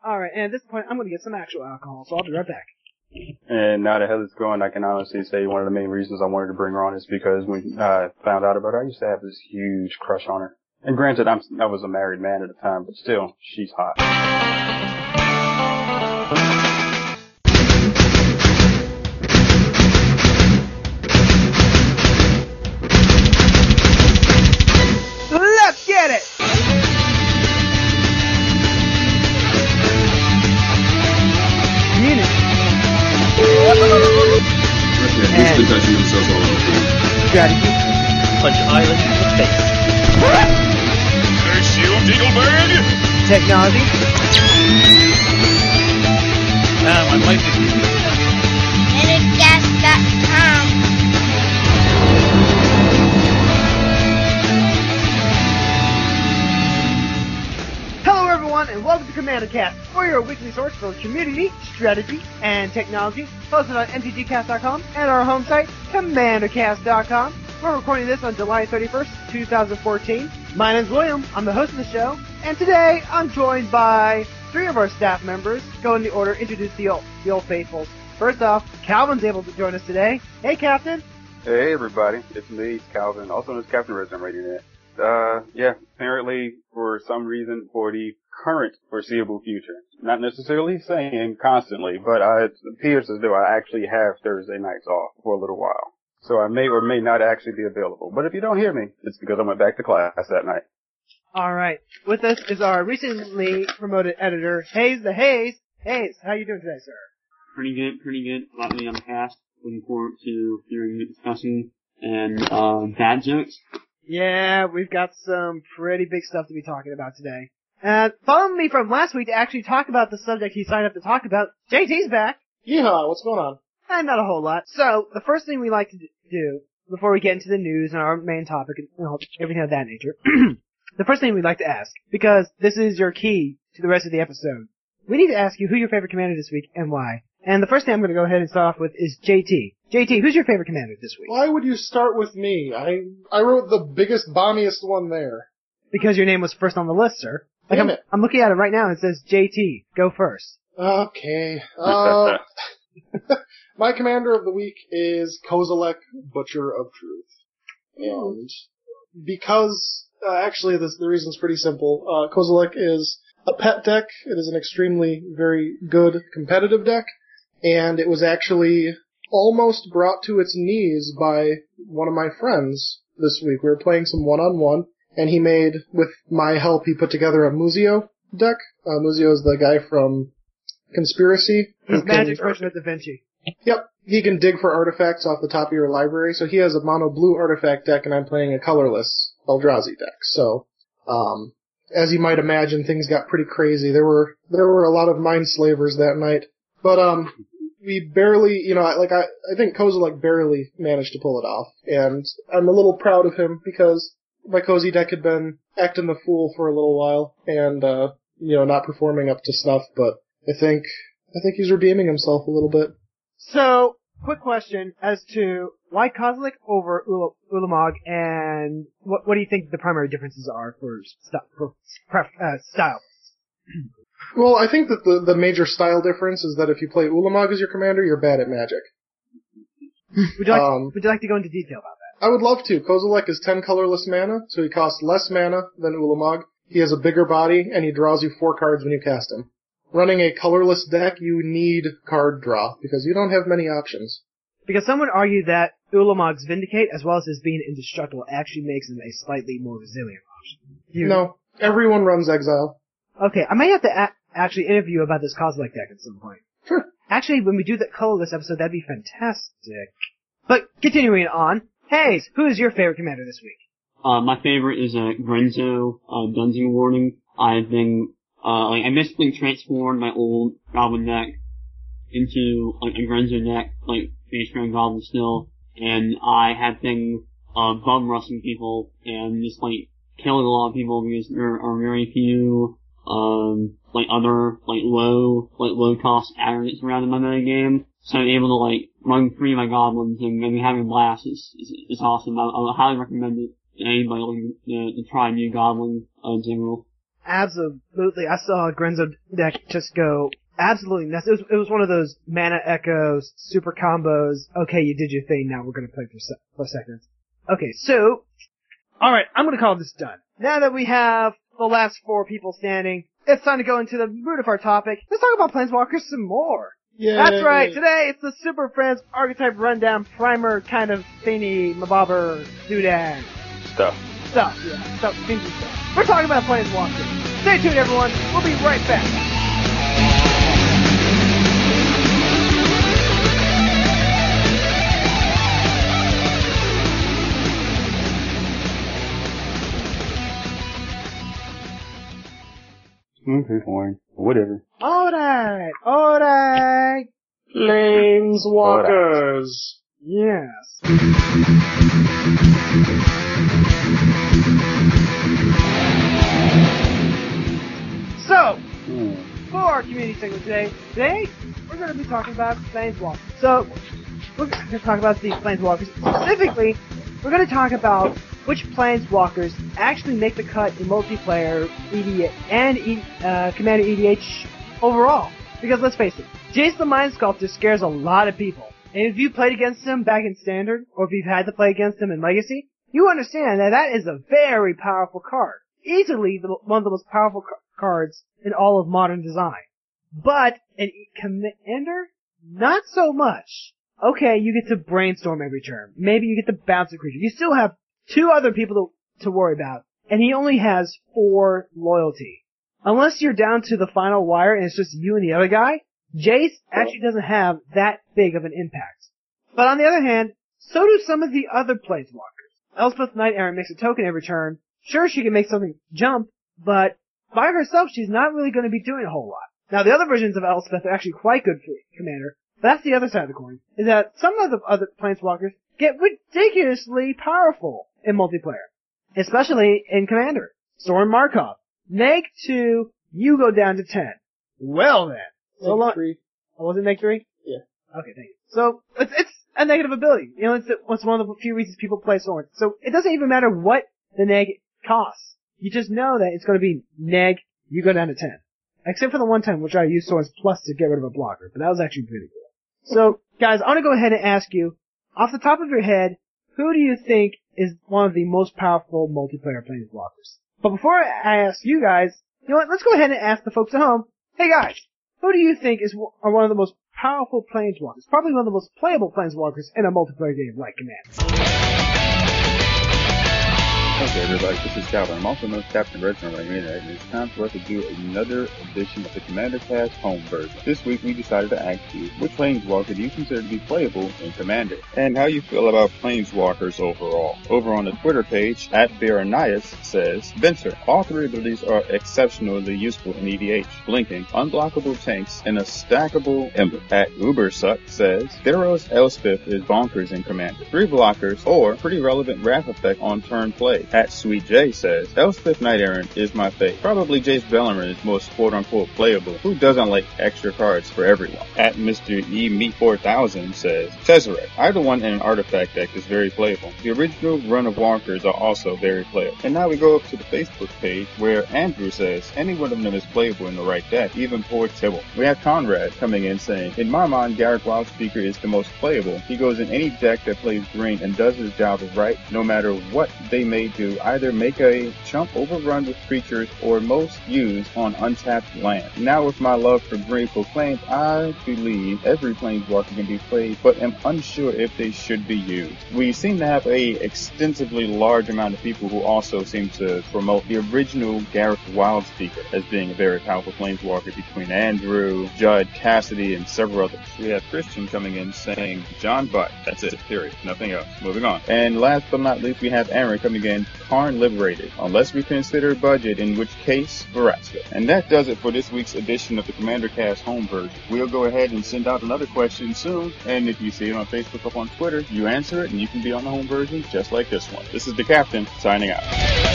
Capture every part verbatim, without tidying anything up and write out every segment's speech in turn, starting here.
Alright, and at this point, I'm gonna get some actual alcohol, so I'll be right back. And now that Heather's gone, I can honestly say one of the main reasons I wanted to bring her on is because when I found out about her, I used to have this huge crush on her. And granted, I'm, I was a married man at the time, but still, she's hot. Let's get it! Community. Okay, he's been touching himself all over. Strategy. Punch Island in the face. Curse you, Dingleberg! Technology. Ah, my wife is Energas dot com. Hello everyone, and welcome to Commander Cast, for your weekly source for community, strategy, and technology, hosted on M T G cast dot com and our home site, commander cast dot com. We're recording this on July thirty-first, two thousand fourteen. My name's William, I'm the host of the show, and today I'm joined by three of our staff members. Go in the order, introduce the old, the old faithfuls. First off, Calvin's able to join us today. Hey, Captain. Hey everybody, it's me, it's Calvin, also known as Captain Reds on RadioNet. Uh, yeah, apparently for some reason for the current foreseeable future, not necessarily saying constantly, but I, it appears as though I actually have Thursday nights off for a little while. So I may or may not actually be available. But if you don't hear me, it's because I went back to class that night. Alright, with us is our recently promoted editor, Hayes the Hayes. Hayes, how you doing today, sir? Pretty good, pretty good. About me on the cast. Looking forward to hearing you discussing and, uh, bad jokes. Yeah, we've got some pretty big stuff to be talking about today. And following me from last week to actually talk about the subject he signed up to talk about, J T's back. Yeehaw, what's going on? And not a whole lot. So, the first thing we like to do, before we get into the news and our main topic and you know, everything of that nature, the first thing we'd like to ask, because this is your key to the rest of the episode, we need to ask you who your favorite commander this week and why. And the first thing I'm going to go ahead and start off with is J T. J T, who's your favorite commander this week? Why would you start with me? I I wrote the biggest, bombiest one there. Because your name was first on the list, sir. Like Damn I'm, it. I'm looking at it right now and it says J T, go first. Okay. Uh, my commander of the week is Kozilek, Butcher of Truth. And because, uh, actually this, the reason's pretty simple. Uh, Kozilek is a pet deck. It is an extremely, very good competitive deck. And it was actually almost brought to its knees by one of my friends this week. We were playing some one-on-one, and he made, with my help, he put together a Muzio deck. Uh, Muzio is the guy from Conspiracy. His magic version of Da Vinci. Yep. He can dig for artifacts off the top of your library, so he has a mono-blue artifact deck, and I'm playing a colorless Eldrazi deck. So, um, as you might imagine, things got pretty crazy. There were, there were a lot of mind slavers that night. But, um, we barely, you know, like, I, I think Kozilek barely managed to pull it off. And I'm a little proud of him because my Cozy deck had been acting the fool for a little while and, uh, you know, not performing up to snuff, but I think, I think he's redeeming himself a little bit. So, quick question as to why Kozilek over Ul- Ulamog, and what, what do you think the primary differences are for, st- for pref- uh, style? Well, I think that the, the major style difference is that if you play Ulamog as your commander, you're bad at Magic. Would you like, Um, would you like to go into detail about that? I would love to. Kozilek is ten colorless mana, so he costs less mana than Ulamog. He has a bigger body, and he draws you four cards when you cast him. Running a colorless deck, you need card draw, because you don't have many options. Because some would argue that Ulamog's Vindicate, as well as his being indestructible, actually makes him a slightly more resilient option. You, No, everyone runs Exile. Okay, I may have to a- actually interview you about this Kozilek deck at some point. Sure. Actually, when we do the colorless episode, that'd be fantastic. But, continuing on, Hayes, who is your favorite commander this week? Uh, my favorite is, uh, Grenzo, uh, Dungeon Warning. I've been, uh, like, I basically transformed my old Goblin deck into, like, a Grenzo deck, like, based around Goblin still, and I have been, uh, bum rushing people, and just, like, killing a lot of people because there are very few, um, like other, like low, like low cost aggregates around in my meta game. So I'm able to like run through my goblins and maybe having a blast is, is, is awesome. I, I highly recommend it to anybody looking to, to try a new goblin, uh, in general. Absolutely. I saw a Grenzo deck just go absolutely nuts. It was, it was one of those mana echoes, super combos. Okay, you did your thing, now we're gonna play for, se- for seconds. Okay, so, alright, I'm gonna call this done. Now that we have the last four people standing, it's time to go into the root of our topic. Let's talk about Planeswalkers some more. Yay. That's right, today it's the Super Friends Archetype Rundown Primer kind of thingy, mabobber, doodad. Stuff. Stuff, yeah, stuff, things and stuff. We're talking about Planeswalkers. Stay tuned, everyone. We'll be right back. Okay, fine. Whatever. Alright, alright. Planeswalkers. Yes. So, Hmm. for our community segment today, today we're going to be talking about Planeswalkers. So, we're going to talk about these Planeswalkers. Specifically, we're going to talk about which Planeswalkers actually make the cut in multiplayer E D H and e, uh, Commander E D H overall. Because let's face it, Jace the Mind Sculptor scares a lot of people. And if you played against him back in Standard, or if you've had to play against him in Legacy, you understand that that is a very powerful card. Easily the, one of the most powerful ca- cards in all of Modern Design. But in e- Commander, not so much. Okay, you get to brainstorm every turn. Maybe you get to bounce a creature. You still have two other people to, to worry about, and he only has four loyalty. Unless you're down to the final wire and it's just you and the other guy, Jace actually doesn't have that big of an impact. But on the other hand, so do some of the other Planeswalkers. Elspeth Knight Errant makes a token every turn. Sure, she can make something jump, but by herself she's not really going to be doing a whole lot. Now the other versions of Elspeth are actually quite good for Commander. That's the other side of the coin, is that some of the other Planeswalkers get ridiculously powerful in multiplayer. Especially in Commander. Sorin Markov. Neg two, you go down to ten. Well then. So long. Three. Oh, was it neg three? Yeah. Okay, thank you. So, it's, it's a negative ability. You know, it's, it's one of the few reasons people play Sorin. So, it doesn't even matter what the neg costs. You just know that it's gonna be neg, you go down to ten. Except for the one time which I used Sorin's Plus to get rid of a blocker, but that was actually pretty cool. So, guys, I want to go ahead and ask you, off the top of your head, who do you think is one of the most powerful multiplayer Planeswalkers? But before I ask you guys, you know what, let's go ahead and ask the folks at home, hey guys, who do you think is are one of the most powerful Planeswalkers? Probably one of the most playable Planeswalkers in a multiplayer game like Command. Okay, everybody, this is Calvin. I'm also known as Captain Redstone right here, and it's time for us to do another edition of the Commander Cast home version. This week, we decided to ask you, which Planeswalker do you consider to be playable in Commander? And how you feel about Planeswalkers overall. Over on the Twitter page, at Berenias says, Venser, all three abilities are exceptionally useful in E D H. Blinking, unblockable tanks, and a stackable emblem. At Ubersuck says, Theros Elspeth is bonkers in Commander. Three blockers, or pretty relevant wrath effect on turn play. At Sweet J says, Elspeth Knight Errant is my fave. Probably Jace Bellarmine is most quote-unquote playable. Who doesn't like extra cards for everyone? At Mister E Meat four thousand says, Tezzeret. Either one in an artifact deck is very playable. The original run of walkers are also very playable. And now we go up to the Facebook page where Andrew says, any one of them is playable in the right deck, even poor Tibble. We have Conrad coming in saying, in my mind, Garrett Wildspeaker is the most playable. He goes in any deck that plays green and does his job right, no matter what they may do. Either make a chump overrun with creatures or most used on untapped land. Now with my love for green proclaimed, I believe every Planeswalker can be played, but am unsure if they should be used. We seem to have a extensively large amount of people who also seem to promote the original Garrett Wildspeaker as being a very powerful Planeswalker between Andrew, Judd, Cassidy, and several others. We have Christian coming in saying John Butt. That's it, period. Nothing else. Moving on. And last but not least, we have Aaron coming in, Karn Liberated, unless we consider budget, in which case, Veraska. And that does it for this week's edition of the Commander Cast home version. We'll go ahead and send out another question soon, and if you see it on Facebook or on Twitter, you answer it and you can be on the home version just like this one. This is the Captain, signing out.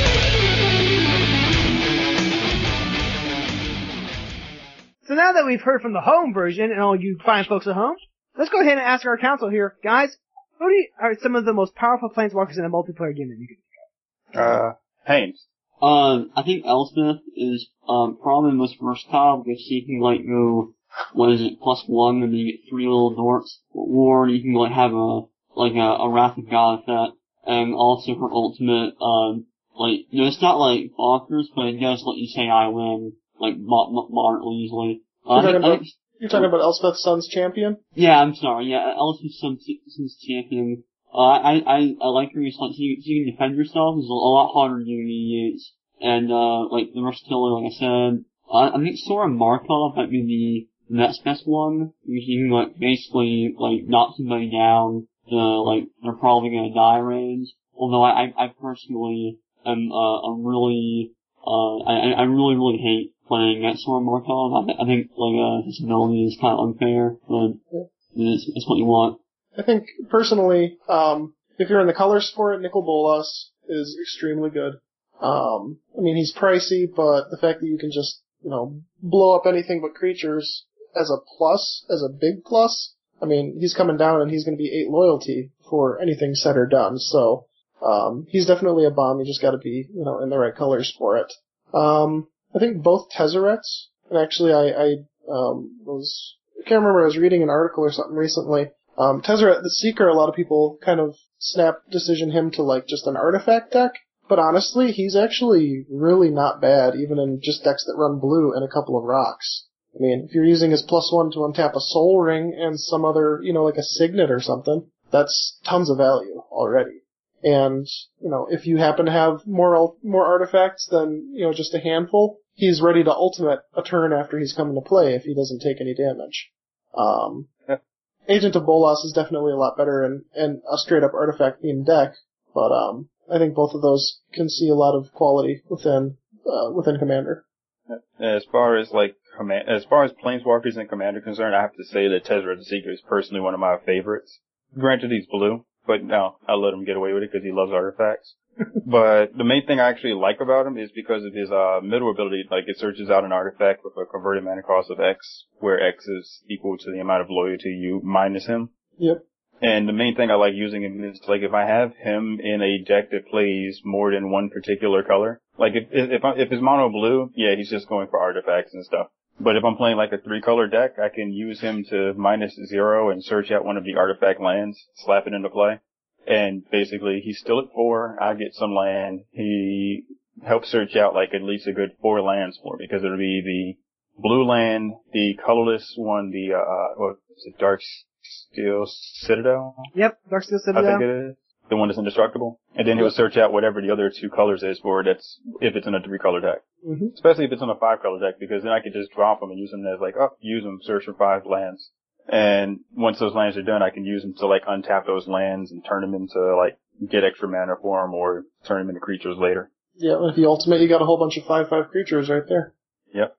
So now that we've heard from the home version and all you fine folks at home, let's go ahead and ask our council here. Guys, who do you, are some of the most powerful Planeswalkers in a multiplayer game that you can think of? Uh, Haynes. Um, I think Elspeth is um probably the most versatile because she can like go, what is it, plus one, and then you get three little dorks, or you can like have a like a, a Wrath of God effect, and also her ultimate, um, like you know, it's not like bonkers, but it does let you say I win like mo- mo- moderately easily. Uh, You're talking I, about I, you're talking about Elspeth's son's champion? Yeah, I'm sorry. Yeah, Elspeth's son's champion. Uh, I, I, I like her because like, she, she can defend herself. It's a lot harder to use. And, uh, like, the versatility, like I said, uh, I think Sora Markov might be the next best one. Because you can, like, basically, like, knock somebody down to, like, they're probably gonna die range. Although I, I, I personally am, uh, a really, uh, I, I really, really hate playing against Sora Markov. I, I think, like, uh, his ability is kind of unfair, but it's, it's what you want. I think, personally, um, if you're in the colors for it, Nicol Bolas is extremely good. Um, I mean, he's pricey, but the fact that you can just, you know, blow up anything but creatures as a plus, as a big plus, I mean, he's coming down and he's going to be eight loyalty for anything said or done, so, um, he's definitely a bomb. You just gotta be, you know, in the right colors for it. Um, I think both Tezzerets, and actually I, I, um, was, I can't remember, I was reading an article or something recently. Um, Tezzeret the Seeker, a lot of people kind of snap decision him to like just an artifact deck, but honestly, he's actually really not bad, even in just decks that run blue and a couple of rocks. I mean, if you're using his plus one to untap a Soul Ring and some other, you know, like a Signet or something, that's tons of value already. And, you know, if you happen to have more, more artifacts than, you know, just a handful, he's ready to ultimate a turn after he's come into play if he doesn't take any damage. Um, Agent of Bolas is definitely a lot better in, in a straight-up artifact-themed deck, but um, I think both of those can see a lot of quality within uh, within Commander. As far as like command, as far as Planeswalkers and Commander concerned, I have to say that Tezzeret the Seeker is personally one of my favorites. Granted, he's blue, but no, I let him get away with it because he loves artifacts. But the main thing I actually like about him is because of his uh middle ability. Like, it searches out an artifact with a converted mana cost of X, where X is equal to the amount of loyalty you minus him. Yep. And the main thing I like using him is, like, if I have him in a deck that plays more than one particular color, like if if I, if it's mono blue, yeah, he's just going for artifacts and stuff. But if I'm playing like a three color deck, I can use him to minus zero and search out one of the artifact lands, slap it into play. And basically, he's still at four. I get some land. He helps search out like at least a good four lands for me, because it'll be the blue land, the colorless one, the uh, what is it, Dark Steel Citadel? Yep, Dark Steel Citadel. I think it is. The one that's indestructible. And then he'll search out whatever the other two colors is for it. That's if it's in a three color deck. Mm-hmm. Especially if it's in a five color deck, because then I could just drop them and use them as like, oh, use them, search for five lands. And once those lands are done, I can use them to like untap those lands and turn them into like get extra mana for them, or turn them into creatures later. Yeah, if you ultimate, you got a whole bunch of five five creatures right there. Yep.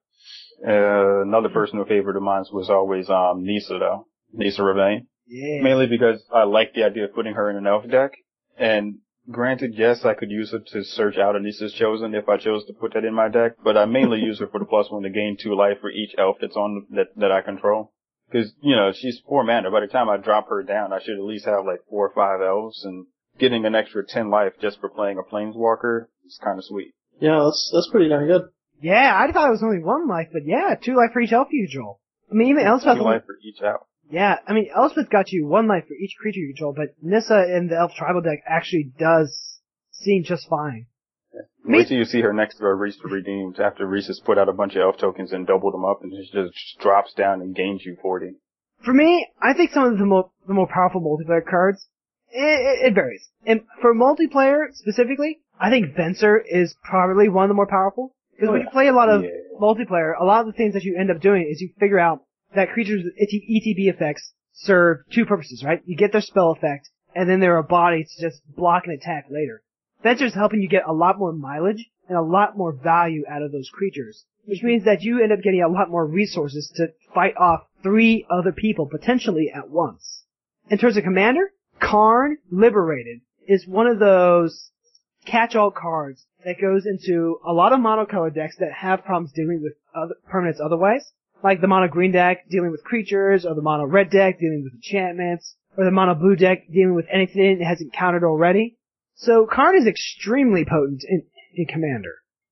Uh, another personal favorite of mine was always um Nissa though, Nissa Ravane. Yeah. Mainly because I like the idea of putting her in an elf deck. And granted, yes, I could use her to search out a Nissa's Chosen if I chose to put that in my deck, but I mainly use her for the plus one to gain two life for each elf that's on that that I control. Because, you know, she's four mana. By the time I drop her down, I should at least have like four or five elves, and getting an extra ten life just for playing a Planeswalker is kind of sweet. Yeah, that's that's pretty darn good. Yeah, I thought it was only one life, but yeah, two life for each elf you control. I mean, even Elspeth. Two life for each elf. Yeah, I mean, Elspeth got you one life for each creature you control, but Nissa in the elf tribal deck actually does seem just fine. Wait till you see her next to a Reese to Redeemed after Reese has put out a bunch of elf tokens and doubled them up, and she just drops down and gains you forty. For me, I think some of the more the more powerful multiplayer cards, it, it, it varies. And for multiplayer specifically, I think Venser is probably one of the more powerful. Because Oh, when yeah. you play a lot of Yeah. multiplayer, a lot of the things that you end up doing is you figure out that creatures with E T B effects serve two purposes, right? You get their spell effect, and then they're a body to just block and attack later. Venser's helping you get a lot more mileage and a lot more value out of those creatures, which means that you end up getting a lot more resources to fight off three other people potentially at once. In terms of Commander, Karn Liberated is one of those catch-all cards that goes into a lot of monocolor decks that have problems dealing with other permanents otherwise, like the mono green deck dealing with creatures, or the mono red deck dealing with enchantments, or the mono blue deck dealing with anything it hasn't countered already. So Karn is extremely potent in, in Commander.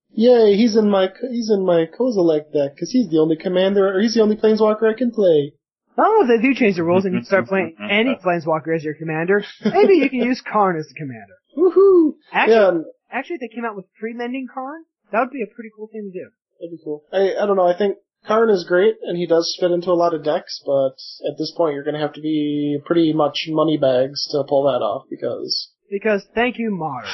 Yay, he's in my he's in my Kozilek deck because he's the only commander, or he's the only planeswalker I can play. I don't know if they do change the rules and you start playing any planeswalker as your commander. Maybe you can use Karn as the commander. Woohoo! Actually, Yeah, and actually, if they came out with pre-mending Karn, that would be a pretty cool thing to do. that'd be cool. I I don't know. I think Karn is great, and he does fit into a lot of decks, but at this point, you're going to have to be pretty much money bags to pull that off because. Because thank you, Modern.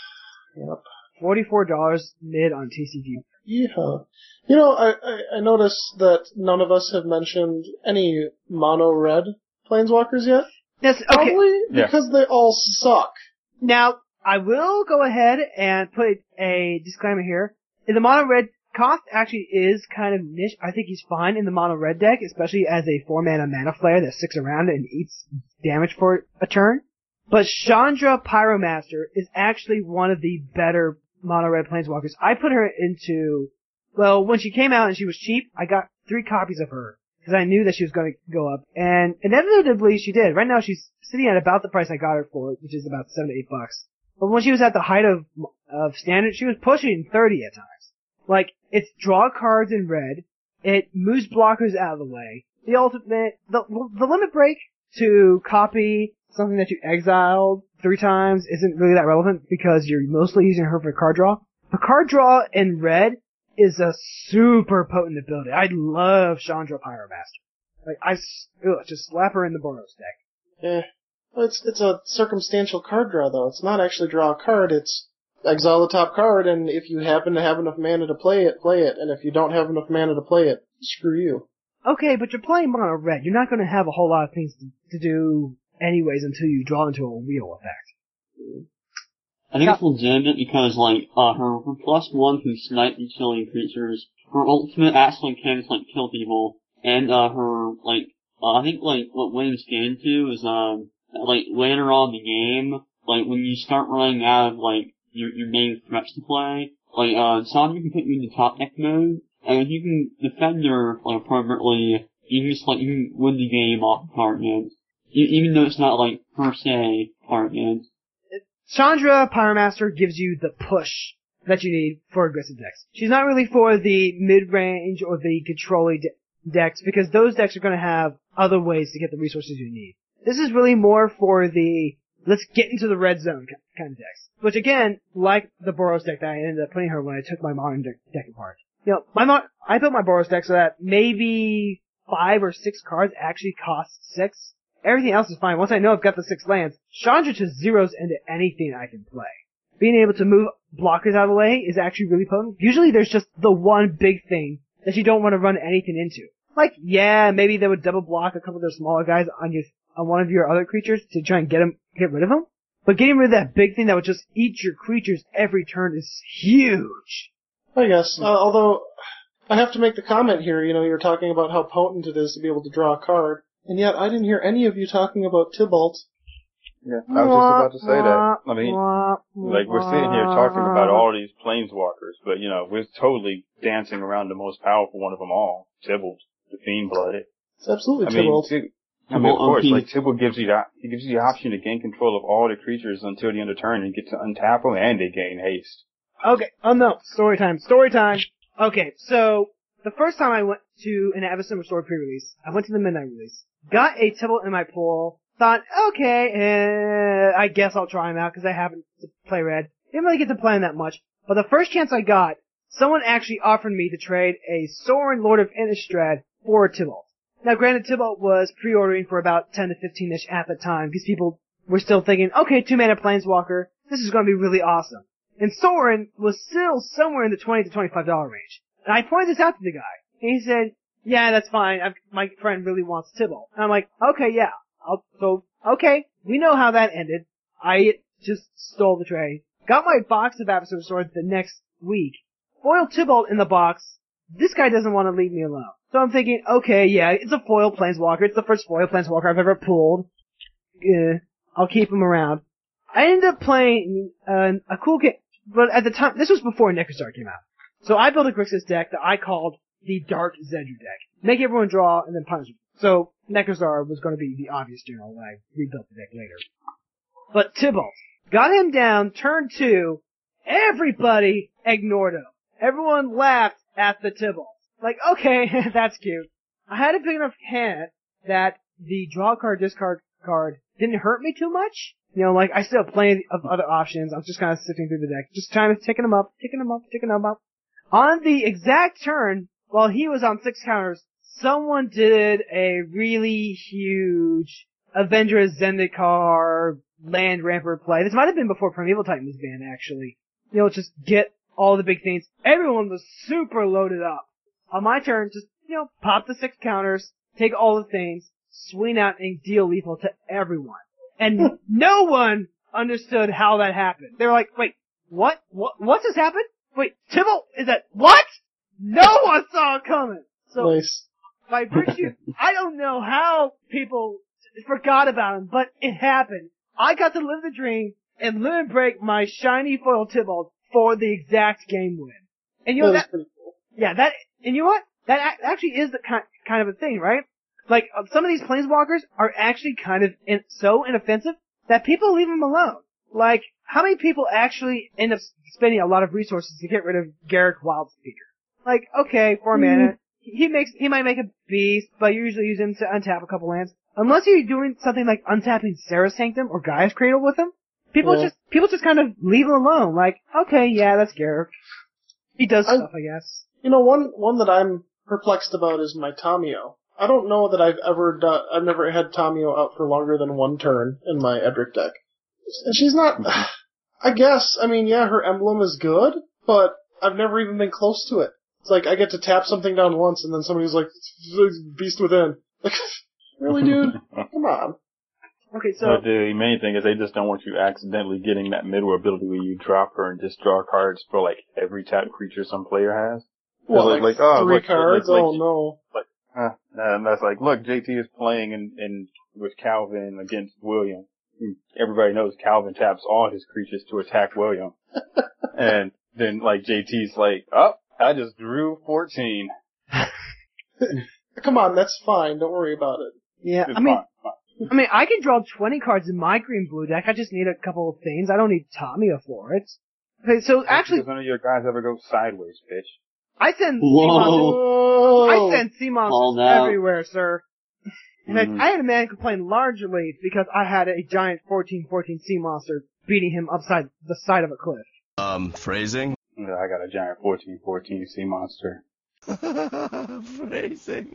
Yep. Forty-four dollars mid on T C G. Yeah. You know, I, I, I noticed that none of us have mentioned any mono red planeswalkers yet. Yes, okay. Probably Yeah. because they all suck. Now, I will go ahead and put a disclaimer here. In the mono red, Koth actually is kind of niche. I think he's fine in the mono red deck, especially as a four mana mana flare that sticks around and eats damage for a turn. But Chandra Pyromaster is actually one of the better mono red planeswalkers. I put her into, well, when she came out and she was cheap, I got three copies of her because I knew that she was going to go up, and inevitably she did. Right now she's sitting at about the price I got her for, which is about seven to eight bucks. But when she was at the height of of standard, she was pushing thirty at times. Like, it's draw cards in red, it moves blockers out of the way. The ultimate, the the limit break to copy something that you exiled three times isn't really that relevant because you're mostly using her for card draw. The card draw in red is a super potent ability. I love Chandra Pyromaster. Like, I, ugh, just slap her in the Boros deck. Eh. Well, it's, it's a circumstantial card draw though. It's not actually draw a card, it's exile the top card, and if you happen to have enough mana to play it, play it, and if you don't have enough mana to play it, screw you. Okay, but you're playing mono red. You're not going to have a whole lot of things to, to do anyways until you draw into a wheel effect. I think it's legitimate because, like, uh, her, her plus one can snipe utility creatures, her ultimate actually can, like, kill people, and, uh, her, like, uh, I think, like, what Williams can do is, um, like, later on in the game, like, when you start running out of, like, your, your main threats to play, like, uh, Sandra can put you into top deck mode, and if you can defend her, like, appropriately, you can just, like, you can win the game off the card games. Even though it's not, like, per se card games. Chandra Pyromaster gives you the push that you need for aggressive decks. She's not really for the mid-range or the controlling de- decks, because those decks are going to have other ways to get the resources you need. This is really more for the let's get into the red zone kind of decks. Which again, like the Boros deck that I ended up putting her when I took my modern deck, deck apart. You know, my mo- I built my Boros deck so that maybe five or six cards actually cost six. Everything else is fine. Once I know I've got the six lands, Chandra just zeroes into anything I can play. Being able to move blockers out of the way is actually really potent. Usually there's just the one big thing that you don't want to run anything into. Like, yeah, maybe they would double block a couple of their smaller guys on your, on one of your other creatures to try and get them, get rid of them. But getting rid of that big thing that would just eat your creatures every turn is huge. I guess. Uh, although, I have to make the comment here, you know, you're talking about how potent it is to be able to draw a card. And yet, I didn't hear any of you talking about Tybalt. Yeah, I was just about to say that. I mean, like, we're sitting here talking about all these planeswalkers, but, you know, we're totally dancing around the most powerful one of them all, Tybalt, the Fiend-Blooded. It's absolutely I mean, Tybalt. Ty- I mean, of course, like, Tybalt gives you the, he gives you the option to gain control of all the creatures until the end of turn, and you get to untap them, and they gain haste. Okay, oh no, story time, story time. Okay, so, the first time I went to an Avacyn Restored pre-release, I went to the midnight release, got a Tybalt in my pool, thought, okay, eh, I guess I'll try him out because I haven't to play red. Didn't really get to play him that much, but the first chance I got, someone actually offered me to trade a Sorin Lord of Innistrad for Tybalt. Now granted, Tybalt was pre-ordering for about ten to fifteen-ish at the time because people were still thinking, okay, two-mana Planeswalker, this is going to be really awesome. And Sorin was still somewhere in the twenty to twenty-five dollars range. And I pointed this out to the guy. And he said, yeah, that's fine. I've, my friend really wants Tybalt. And I'm like, okay, yeah. I'll, so, okay. We know how that ended. I just stole the trade. Got my box of Avacyn Swords the next week. Foil Tybalt in the box. This guy doesn't want to leave me alone. So I'm thinking, okay, yeah, it's a foil Planeswalker. It's the first foil Planeswalker I've ever pulled. Uh, I'll keep him around. I ended up playing uh, a cool game, but at the time, this was before Necrostar came out. So I built a Grixis deck that I called the Dark Zedru deck. Make everyone draw and then punish them. So Necrostar was going to be the obvious general when I rebuilt the deck later. But Tybalt got him down, turn two, everybody ignored him. everyone laughed at the Tibble. Like, okay, that's cute. I had a big enough hand that the draw card, discard card didn't hurt me too much. You know, like, I still have plenty of other options. I'm just kind of sifting through the deck, just trying to ticking them up, ticking them up, ticking them up. On the exact turn, while he was on six counters, someone did a really huge Avenger Zendikar land ramper play. This might have been before Primeval Titan was banned, actually. You know, just get all the big things. Everyone was super loaded up. On my turn, just, you know, pop the six counters, take all the things, swing out and deal lethal to everyone. And no one understood how that happened. They were like, wait, what? What? What's this happened? Wait, Tibble, is that, what? No one saw it coming! So, Nice. by virtue, I don't know how people forgot about him, but it happened. I got to live the dream and limit break my shiny foil Tibble for the exact game win. And you know That that, is pretty cool. yeah, that, and you know what? That a- actually is the kind, kind of a thing, right? Like, uh, some of these planeswalkers are actually kind of in, so inoffensive that people leave them alone. Like, how many people actually end up spending a lot of resources to get rid of Garruk Wildspeaker? Like, okay, four mana, he makes, he might make a beast, but you usually use him to untap a couple lands. Unless you're doing something like untapping Serra Sanctum or Gaia's Cradle with him, people Yeah. just, people just kind of leave him alone. Like, okay, yeah, that's Garruk. He does I- stuff, I guess. You know, one one that I'm perplexed about is my Tamio. I don't know that I've ever done, I've never had Tamio out for longer than one turn in my Edric deck. And she's not, I guess, I mean, yeah, her emblem is good, but I've never even been close to it. It's like, I get to tap something down once, and then somebody's like, Beast Within. Like, really, dude? Come on. Okay, so, But the main thing is they just don't want you accidentally getting that middle ability where you drop her and just draw cards for like every tapped creature some player has. Well, like- like, like, oh, three look, cards? like- oh, like- no. Uh, and that's like, look, J T is playing in, in with Calvin against William. Everybody knows Calvin taps all his creatures to attack William. And then like J T's like, oh, I just drew fourteen. Come on, that's fine. Don't worry about it. yeah, It's I mean, fine, fine. I mean, I can draw twenty cards in my green blue deck. I just need a couple of things. I don't need Tamio for it. Okay, so actually, Because none of your guys ever go sideways, bitch. I send Whoa. C-Monsters, Whoa! I send sea Called monsters out. everywhere, sir. In fact, Mhm. I had a man complain largely because I had a giant fourteen fourteen sea monster beating him upside the side of a cliff. Um, phrasing? Yeah, I got a giant fourteen fourteen sea monster. Phrasing.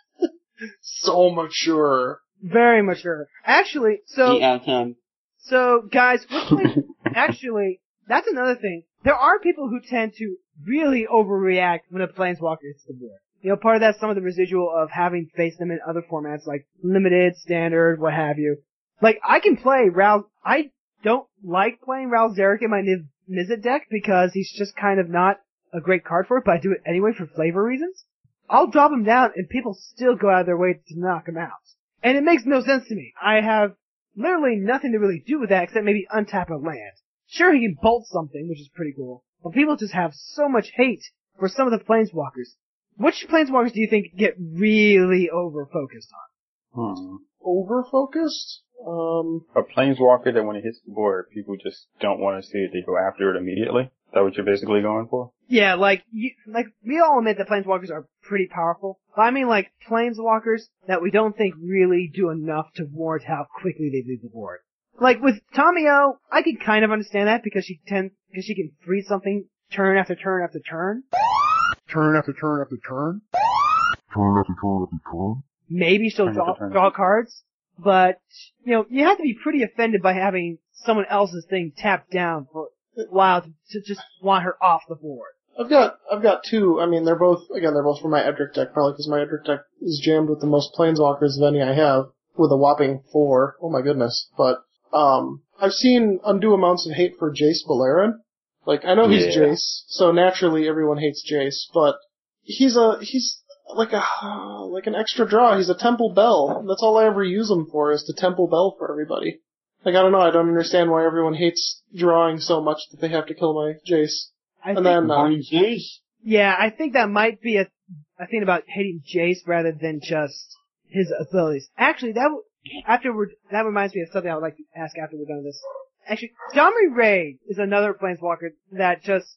So mature. Very mature. Actually, so, Eight out of ten. so guys, with play, actually, that's another thing. There are people who tend to really overreact when a planeswalker hits the board. You know, part of that's some of the residual of having faced them in other formats like limited, standard, what have you. Like, I can play Ral, I don't like playing Ral Zarek in my Niv Mizzet deck because he's just kind of not a great card for it, but I do it anyway for flavor reasons. I'll drop him down and people still go out of their way to knock him out. And it makes no sense to me. I have literally nothing to really do with that except maybe untap a land. Sure, he can bolt something, which is pretty cool, but people just have so much hate for some of the planeswalkers. Which planeswalkers do you think get really over-focused on? Hmm. Over-focused? Um, A planeswalker that when it hits the board, people just don't want to see it. They go after it immediately. Is that what you're basically going for? Yeah, like, you, like, we all admit that planeswalkers are pretty powerful, but I mean like planeswalkers that we don't think really do enough to warrant how quickly they leave the board. Like with Tamio, I could kind of understand that because she tends, because she can freeze something turn after turn after turn. Turn after turn after turn. Turn after turn after turn. Maybe she'll Turn draw, after turn. draw cards, but, you know, you have to be pretty offended by having someone else's thing tapped down for a while to, to just want her off the board. I've got, I've got two. I mean, they're both, again, they're both for my Edric deck, probably because my Edric deck is jammed with the most planeswalkers of any I have, with a whopping four. Oh my goodness. But, um, I've seen undue amounts of hate for Jace Beleren. Like, I know he's Yeah. Jace, so naturally everyone hates Jace, but he's a, he's like a, like an extra draw. He's a Temple Bell. That's all I ever use him for, is to Temple Bell for everybody. Like, I don't know, I don't understand why everyone hates drawing so much that they have to kill my Jace. I And think, then, uh, Barney Jace. yeah, I think that might be a, a thing about hating Jace rather than just his abilities. Actually, that w- after we're, that reminds me of something I would like to ask after we're done with this. Actually, Domri Ray is another planeswalker that just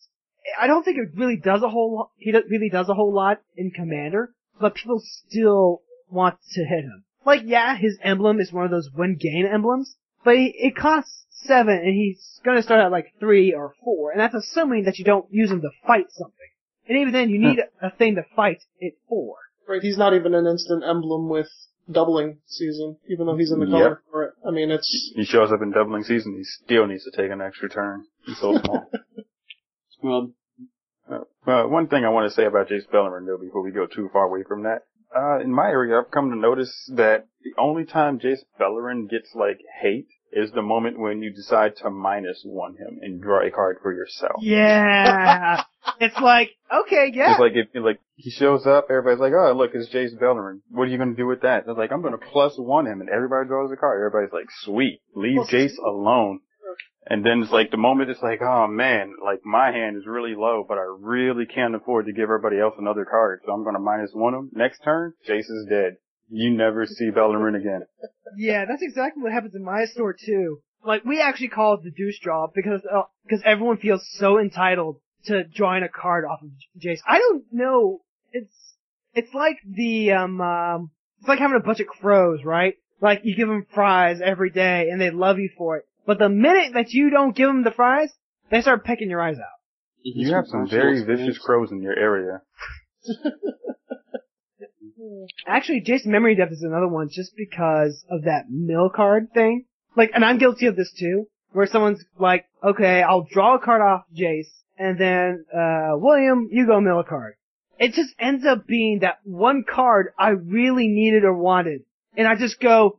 I don't think it really does a whole lo- he do- really does a whole lot in Commander, but people still want to hit him. Like, yeah, his emblem is one of those win-game emblems, but he, it costs seven, and he's gonna start at like three or four, and that's assuming that you don't use him to fight something. And even then, you need a, a thing to fight it for. Right, he's not even an instant emblem with doubling season, even though he's in the Yep. color for it. I mean, it's... He shows up in doubling season, he still needs to take an extra turn. He's so small. Well, uh, uh, one thing I want to say about Jace Beleren, though, before we go too far away from that. Uh, in my area, I've come to notice that the only time Jace Beleren gets, like, hate is the moment when you decide to minus one him and draw a card for yourself. Yeah! It's like, okay, yeah. It's like, if, like, he shows up, everybody's like, oh, look, it's Jace Beleren. What are you gonna do with that? It's like, I'm gonna plus one him, and everybody draws a card. Everybody's like, sweet, leave Well, Jace alone. And then it's like, the moment it's like, oh man, like, my hand is really low, but I really can't afford to give everybody else another card, so I'm gonna minus one him. Next turn, Jace is dead. You never see Beleren again. Yeah, that's exactly what happens in my store too. Like, we actually call it the douche draw because, uh, because everyone feels so entitled to drawing a card off of Jace. I don't know. It's, it's like the, um, um, it's like having a bunch of crows, right? Like, you give them fries every day and they love you for it. But the minute that you don't give them the fries, they start pecking your eyes out. You have some very vicious crows in your area. Actually, Jason Memory Depth is another one just because of that mill card thing. Like, and I'm guilty of this too, where someone's like, okay, I'll draw a card off Jace, and then, uh, William, you go mill a card. It just ends up being that one card I really needed or wanted. And I just go,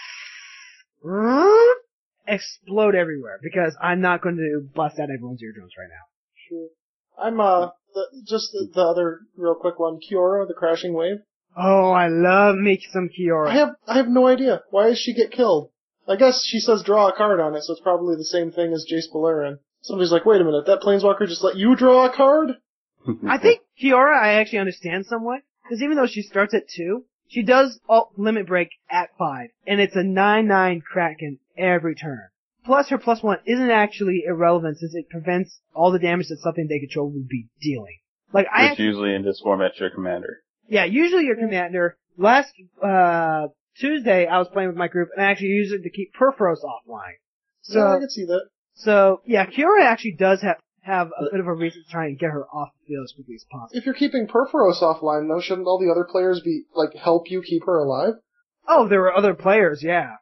explode everywhere, because I'm not going to bust out everyone's eardrums right now. Sure. I'm, uh, the, just the, the other real quick one, Kiora, the Crashing Wave. Oh, I love me some Kiora. I have, I have no idea. Why does she get killed? I guess she says draw a card on it, so it's probably the same thing as Jace Beleren. Somebody's like, wait a minute, that Planeswalker just let you draw a card? I think Kiora I actually understand somewhat, because even though she starts at two, she does alt limit break at five, and it's a nine nine Kraken every turn. Plus her plus one isn't actually irrelevant since it prevents all the damage that something they control would be dealing. Like I It's actually, usually in this format your commander. yeah, usually your commander. Last uh Tuesday I was playing with my group and I actually used it to keep Perforos offline. So yeah, I can see that. So yeah, Kiora actually does have have a bit of a reason to try and get her off the field as quickly as possible. If you're keeping Perforos offline, though, shouldn't all the other players be, like, help you keep her alive? Oh, there were other players, yeah.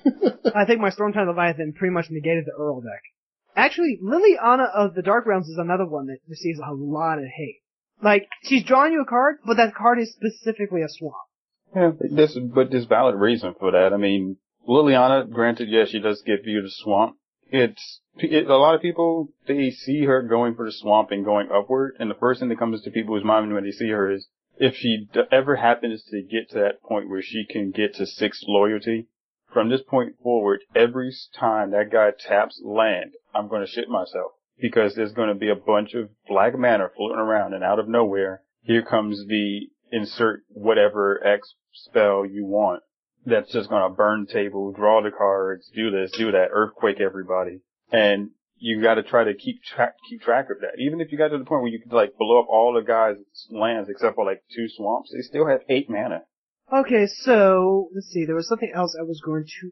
I think my Stormtide Leviathan pretty much negated the Earl deck. Actually, Liliana of the Dark Realms is another one that receives a lot of hate. Like, she's drawing you a card, but that card is specifically a swamp. Yeah, there's, but there's valid reason for that. I mean, Liliana, granted, yes, she does give you the swamp. It's, it, a lot of people, they see her going for the swamp and going upward, and the first thing that comes to people's mind when they see her is, if she d- ever happens to get to that point where she can get to six loyalty, from this point forward, every time that guy taps land, I'm going to shit myself. Because there's going to be a bunch of black mana floating around, and out of nowhere, here comes the insert whatever X spell you want. That's just going to burn the table, draw the cards, do this, do that, earthquake everybody. And you got to try to keep track, keep track of that. Even if you got to the point where you could like blow up all the guys' lands except for like two swamps, they still have eight mana. Okay, so, let's see, there was something else I was going to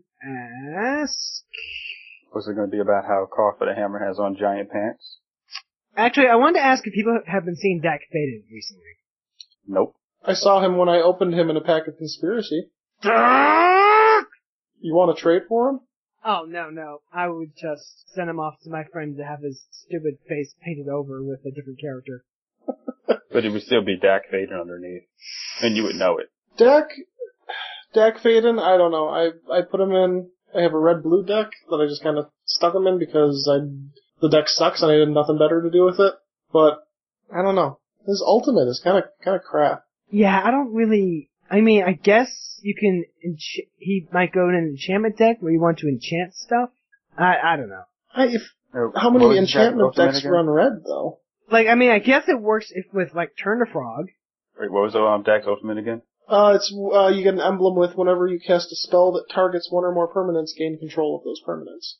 ask. Was it going to be about how Cough of the Hammer has on giant pants? Actually, I wanted to ask if people have been seeing Dak Faded recently. Nope. I saw him when I opened him in a pack of Conspiracy. You want to trade for him? Oh, no, no. I would just send him off to my friend to have his stupid face painted over with a different character. But it would still be Dak Faden underneath. And you would know it. Dak, Dak Faden, I don't know. I I put him in, I have a red-blue deck that I just kind of stuck him in because I the deck sucks and I had nothing better to do with it. But, I don't know. His ultimate is kind of kind of crap. Yeah, I don't really... I mean, I guess you can... Ench- he might go in an enchantment deck where you want to enchant stuff. I I don't know. I, if, Uh, how what many was enchantment Jack Ultimate decks again? run red, though? Like, I mean, I guess it works if with, like, Turn to Frog. Wait, what was the um, Dak's Ultimate again? Uh, it's, uh, you get an emblem with whenever you cast a spell that targets one or more permanents, gain control of those permanents.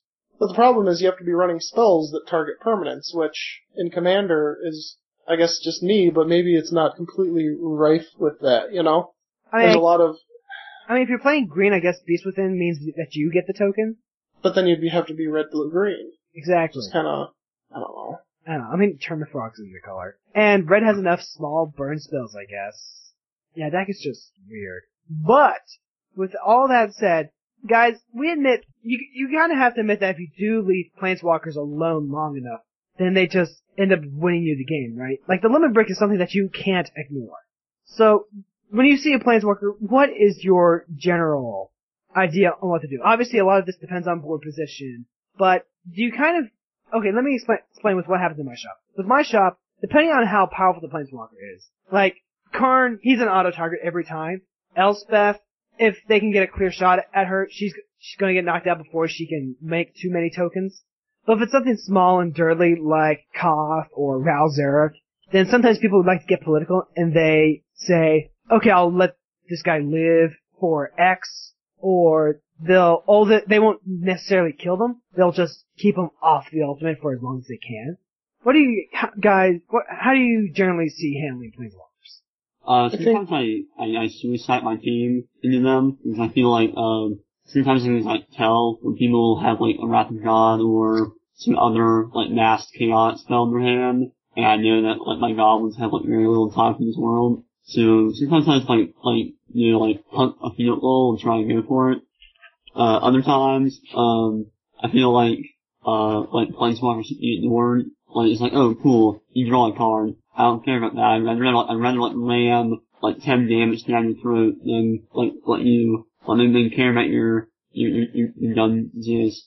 But the problem is you have to be running spells that target permanents, which in Commander is, I guess, just me, but maybe it's not completely rife with that, you know? I mean, There's a lot of... I mean, if you're playing green, I guess Beast Within means that you get the token. But then you'd be, have to be red, blue, green. Exactly. It's kind of, I don't know. I don't know. I mean, Termifrox is the color. And red has enough small burn spells, I guess. Yeah, that is just weird. But, with all that said, guys, we admit, you you kind of have to admit that if you do leave Planeswalkers alone long enough, then they just end up winning you the game, right? Like, the limit break is something that you can't ignore. So, when you see a Planeswalker, what is your general idea on what to do? Obviously, a lot of this depends on board position, but do you kind of... Okay, let me explain, explain with what happens in my shop. With my shop, depending on how powerful the Planeswalker is, like, Karn, he's an auto-target every time. Elspeth, if they can get a clear shot at her, she's she's gonna get knocked out before she can make too many tokens. But if it's something small and dirty like Koth or Ral Zarek, then sometimes people would like to get political and they say, okay, I'll let this guy live for X, or they'll, oh, they won't necessarily kill them, they'll just keep them off the ultimate for as long as they can. What do you guys, what, how do you generally see handling Planeswalkers? Uh, sometimes I, I, I suicide my team into them, because I feel like, um, sometimes I can, like, tell when people have, like, a Wrath of God or some other, like, masked chaos spell in their hand, and I know that, like, my goblins have, like, very little time for this world. So, sometimes I just, like, like, you know, like, hunt a field goal and try and go for it. Uh, other times, um, I feel like, uh, like, Planeswalkers should be ignored. Like, it's like, oh, cool, you draw a card. I don't care about that. I'd rather, I'd rather let ram, like, ten damage down your throat than, like, let you, let them care about your, your, your, your dungeons.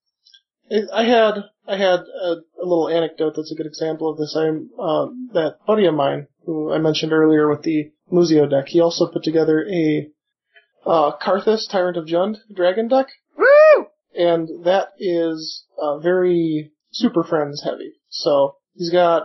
I had, I had a, a little anecdote that's a good example of this. I'm, uh, that buddy of mine, who I mentioned earlier with the Muzio deck, he also put together a, uh, Karthus, Tyrant of Jund dragon deck. Woo! And that is, uh, very Super Friends heavy. So, he's got,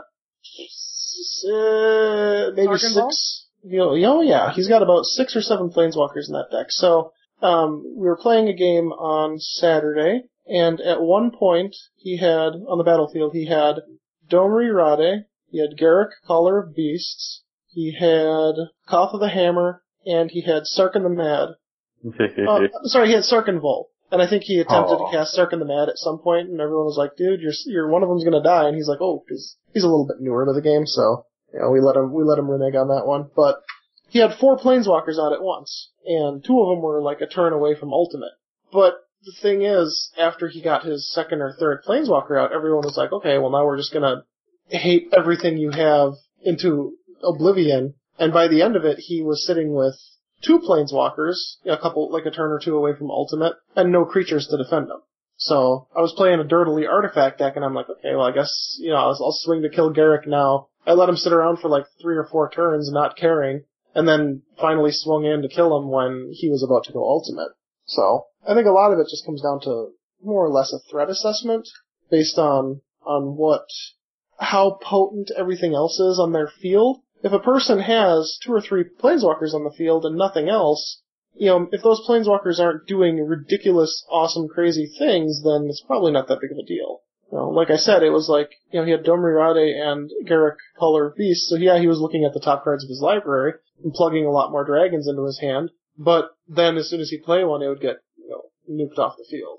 uh, maybe Arkan six, Ball? you know, oh yeah, he's got about six or seven Planeswalkers in that deck. So, um, we were playing a game on Saturday, and at one point, he had, on the battlefield, he had Domri Rade, he had Garruk, Caller of Beasts, he had Koth of the Hammer, and he had Sarkhan the Mad. uh, sorry, he had Sarkhan Vol. And I think he attempted Aww. to cast Sarkhan the Mad at some point, and everyone was like, dude, you're, you're, one of them's gonna die, and he's like, oh, cause he's a little bit newer to the game, so, you know, we let him, we let him renege on that one. But, he had four Planeswalkers out at once, and two of them were like a turn away from Ultimate. But, the thing is, after he got his second or third Planeswalker out, everyone was like, okay, well now we're just gonna hate everything you have into oblivion, and by the end of it, he was sitting with two Planeswalkers, a couple, like a turn or two away from Ultimate, and no creatures to defend them. So, I was playing a dirtily artifact deck, and I'm like, okay, well I guess, you know, I'll, I'll swing to kill Garruk now. I let him sit around for like three or four turns, not caring, and then finally swung in to kill him when he was about to go Ultimate. So, I think a lot of it just comes down to more or less a threat assessment, based on, on what, how potent everything else is on their field. If a person has two or three Planeswalkers on the field and nothing else, you know, if those Planeswalkers aren't doing ridiculous, awesome, crazy things, then it's probably not that big of a deal. You know, like I said, it was like, you know, he had Domri Rade and Garruk, Caller of Beasts, so yeah, he was looking at the top cards of his library and plugging a lot more dragons into his hand, but then as soon as he played one, it would get, you know, nuked off the field.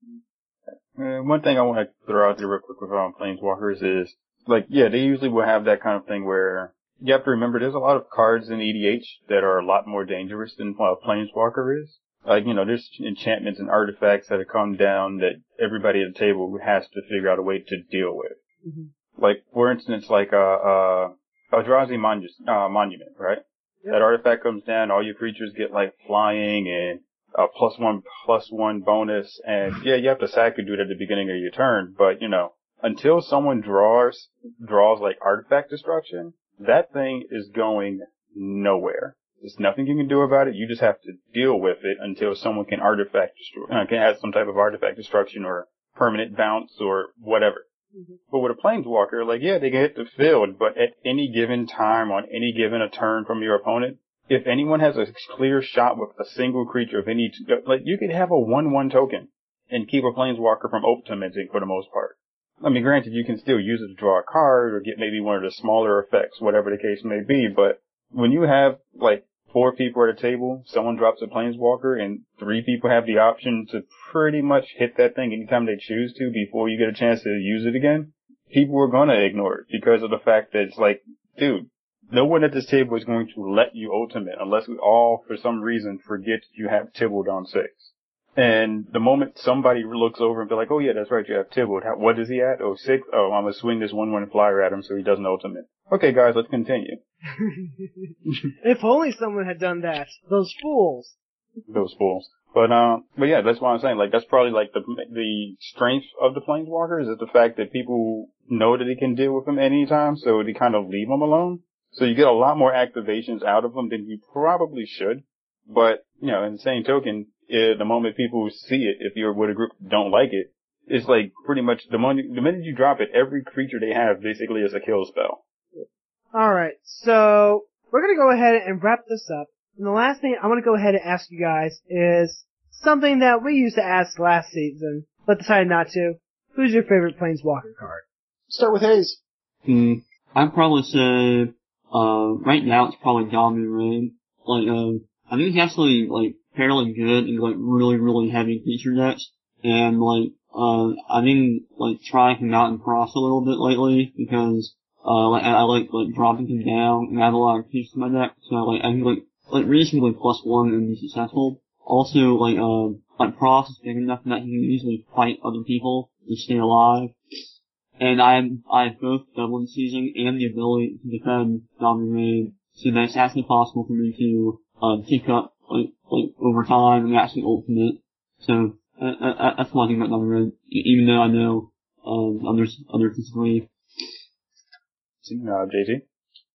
Uh, one thing I want to throw out there real quick with um, Planeswalkers is, like, yeah, they usually will have that kind of thing where you have to remember there's a lot of cards in E D H that are a lot more dangerous than what a Planeswalker is. Like, you know, there's enchantments and artifacts that have come down that everybody at the table has to figure out a way to deal with. Mm-hmm. Like, for instance, like a, a Eldrazi Monu- uh, Monument, right? Yep. That artifact comes down, all your creatures get, like, flying and a plus one, plus one bonus, and yeah, you have to sack and do it at the beginning of your turn, but, you know, until someone draws, draws, like, artifact destruction, that thing is going nowhere. There's nothing you can do about it. You just have to deal with it until someone can artifact destroy, uh, can have some type of artifact destruction or permanent bounce or whatever. Mm-hmm. But with a Planeswalker, like, yeah, they can hit the field, but at any given time, on any given a turn from your opponent, if anyone has a clear shot with a single creature of any, like, you could have a one one token and keep a Planeswalker from ultimating for the most part. I mean, granted, you can still use it to draw a card or get maybe one of the smaller effects, whatever the case may be, but when you have, like, four people at a table, someone drops a Planeswalker, and three people have the option to pretty much hit that thing anytime they choose to before you get a chance to use it again, people are gonna ignore it because of the fact that it's like, dude, no one at this table is going to let you ultimate unless we all, for some reason, forget you have Tybalt on six. And the moment somebody looks over and be like, oh yeah, that's right, you have Tybalt. How, what is he at? Oh, six? Oh, I'm gonna swing this one one flyer at him so he doesn't ultimate. Okay guys, let's continue. If only someone had done that. Those fools. Those fools. But, um, but yeah, that's what I'm saying. Like, that's probably like the, the strength of the Planeswalkers is the fact that people know that they can deal with them anytime, so they kind of leave them alone. So you get a lot more activations out of them than you probably should. But, you know, in the same token, uh, the moment people see it, if you're with a group that don't like it, it's like pretty much the moment, the minute you drop it, every creature they have basically is a kill spell. Alright, so we're gonna go ahead and wrap this up. And the last thing I want to go ahead and ask you guys is something that we used to ask last season, but decided not to. Who's your favorite Planeswalker card? Start with Hayes. Hmm. I'd probably say, uh, right now it's probably Dominant Rain. Like, uh, I think he's actually, like, fairly good in, like, really, really heavy feature decks. And, like, uh, I've been, like, trying him out in Cross a little bit lately because, uh, like, I, I like, like, dropping him down and I have a lot of pieces in my deck. So, like, I can, like, like, reasonably plus one and be successful. Also, like, uh, like, Cross is big enough that he can easily fight other people and stay alive. And I have, I have both Dublin Season and the ability to defend Dominant Rain, so that it's actually possible for me to, uh, pick up, like, like, over time and actually ultimate. So, uh, uh, that's one thing about Dominant Rain, even though I know, um, others, others disagree. Uh, J T?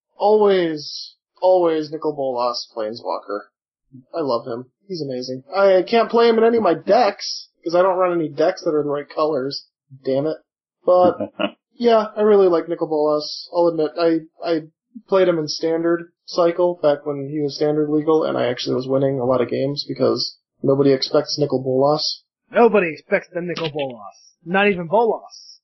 Always, always Nicol Bolas Planeswalker. I love him. He's amazing. I can't play him in any of my decks, because I don't run any decks that are the right colors. Damn it. But, yeah, I really like Nicol Bolas. I'll admit, I, I played him in Standard Cycle back when he was Standard Legal, and I actually was winning a lot of games because nobody expects Nicol Bolas. Nobody expects the Nicol Bolas. Not even Bolas.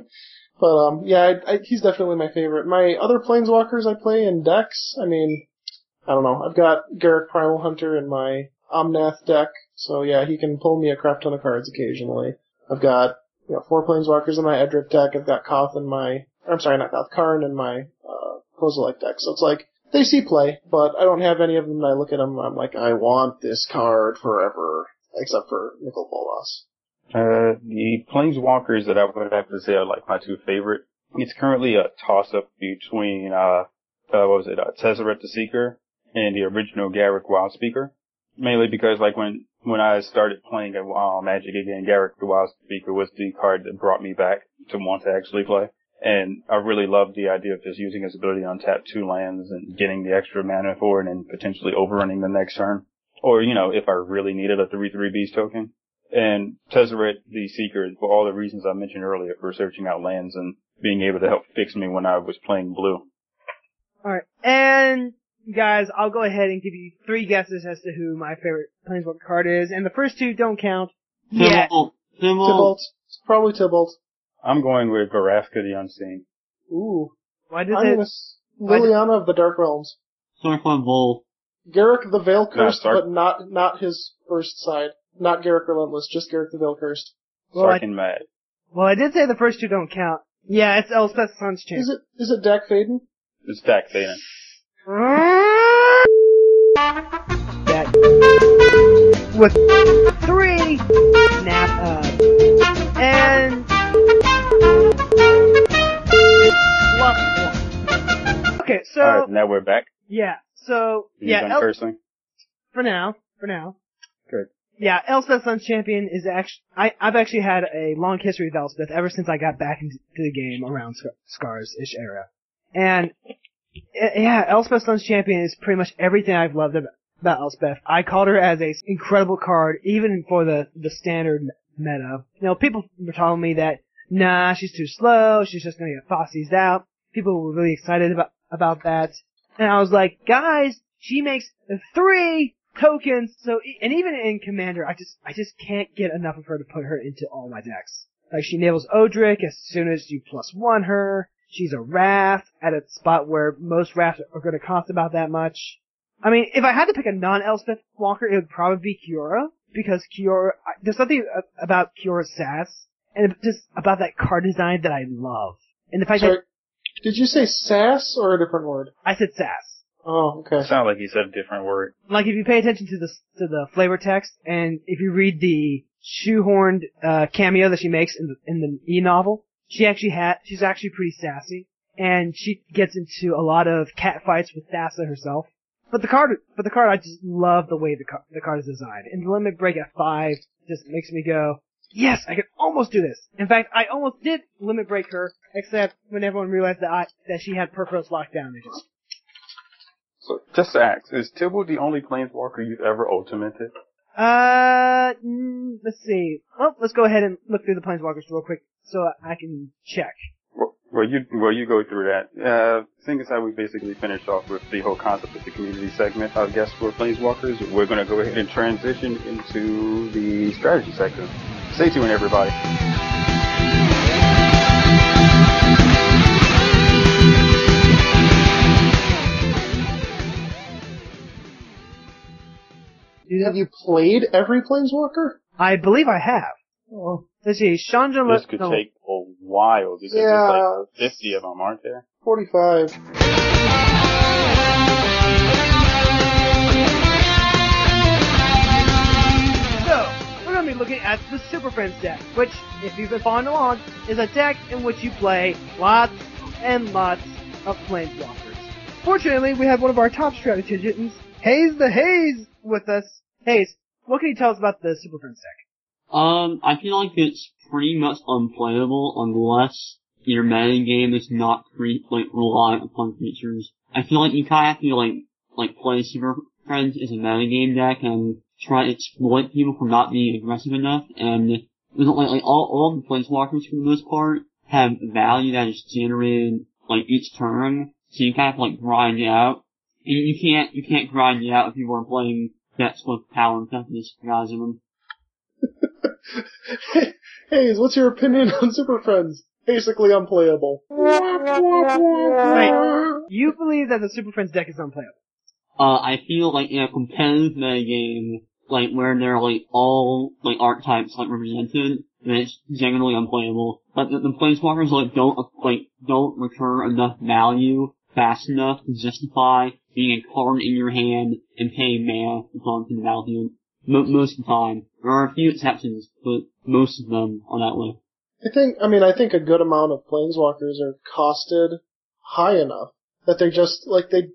But, um, yeah, I, I, he's definitely my favorite. My other Planeswalkers I play in decks, I mean, I don't know, I've got Garruk Primal Hunter in my Omnath deck, so yeah, he can pull me a crap ton of cards occasionally. I've got, you know, four Planeswalkers in my Edric deck, I've got Koth in my, I'm sorry, not Koth, Karn in my, uh, Kozilek deck, so it's like, they see play, but I don't have any of them that I look at them, I'm like, I want this card forever, except for Nicol Bolas. Uh, the Planeswalkers that I would have to say are like my two favorite. It's currently a toss-up between, uh, uh, what was it, uh, Tezzeret the Seeker and the original Garruk Wildspeaker. Mainly because, like, when, when I started playing uh, Magic again, Garruk the Wildspeaker was the card that brought me back to want to actually play. And I really loved the idea of just using his ability to untap two lands and getting the extra mana for it and potentially overrunning the next turn. Or, you know, if I really needed a three three Beast token. And Tezzeret the Seeker, for all the reasons I mentioned earlier, for searching out lands and being able to help fix me when I was playing blue. Alright, and guys, I'll go ahead and give you three guesses as to who my favorite Planeswalker card is, and the first two don't count yet. Tybalt. Tybalt. It's probably Tybalt. I'm going with Vraska the Unseen. Ooh. Why does I'm it... gonna s- Liliana of the Dark Realms. Starfire Vol. Garruk the Veil Cursed, Sark- but not, not his first side. Not Garruk Relentless, just Garruk the Veil Cursed. Well, I, Sarkin Mad. well, I did say the first two don't count. Yeah, it's Elspeth Sun's Is chance. it, is it Dak Faden? It's Dak Faden. That with three snap up and fluff one. Okay, so Alright, now we're back. yeah, so You yeah, done El- cursing? for now, for now. Good. Yeah, Elspeth Sun's Champion is actually, I, I've actually had a long history of Elspeth ever since I got back into the game around Sc- Scars-ish era. And, yeah, Elspeth Sun's Champion is pretty much everything I've loved about, about Elspeth. I called her as a incredible card, even for the, the standard meta. You know, people were telling me that, nah, she's too slow, she's just gonna get Fossies out. People were really excited about, about that. And I was like, guys, she makes three tokens. So, e- and even in Commander, I just, I just can't get enough of her to put her into all my decks. Like, she enables Odric as soon as you plus one her. She's a Wrath at a spot where most Wraths are going to cost about that much. I mean, if I had to pick a non-Elspeth Walker, it would probably be Kiora, because Kiora, there's something about Kiora's sass, and just about that card design that I love. And the fact Sorry, that... did you say sass or a different word? I said sass. Oh, okay. Sound like you said a different word. Like, if you pay attention to the, to the flavor text, and if you read the shoehorned, uh, cameo that she makes in the, in the e-novel, she actually had, she's actually pretty sassy, and she gets into a lot of cat fights with Thassa herself. But the card, but the card, I just love the way the card, the card is designed. And the limit break at five just makes me go, yes, I can almost do this. In fact, I almost did limit break her, except when everyone realized that I, that she had Purpose locked down. They just... So, just to ask, is Tibble the only Planeswalker you've ever ultimated? Uh, mm, let's see. Well, let's go ahead and look through the Planeswalkers real quick so I can check. Well, you well you go through that. Uh, seeing as how we basically finished off with the whole concept of the community segment, I guess for Planeswalkers, we're going to go ahead and transition into the strategy section. Stay tuned, everybody. Have you played every Planeswalker? I believe I have. Oh. Let's see, Chandra... This could no. take a while because Yeah. there's like fifty of them, aren't there? forty-five. So, we're going to be looking at the Super Friends deck, which, if you've been following along, is a deck in which you play lots and lots of Planeswalkers. Fortunately, we have one of our top strategists, Hayes the Hayes, with us. Hayes, what can you tell us about the Super Friends deck? Um, I feel like it's pretty much unplayable unless your metagame is not pre- like, reliant upon creatures. I feel like you kinda have to, like, like, play Super Friends as a metagame deck and try to exploit people for not being aggressive enough, and, like, like all, all the Planeswalkers for the most part have value that is generated, like, each turn, so you kinda have to, like, grind it out. And you can't, you can't grind it out if you are playing decks with power and toughness guys in them. Hayes, what's your opinion on Super Friends? Basically unplayable. Wait, you believe that the Super Friends deck is unplayable? Uh, I feel like in a competitive metagame, like where there are like all like archetypes like represented, then it's generally unplayable. But the, the Planeswalkers like don't like don't return enough value fast enough to justify being a card in your hand and paying mana to come to the battlefield. Mo- most of the time. There are a few exceptions, but most of them are that way. I think, I mean, I think a good amount of Planeswalkers are costed high enough that they just, like, they,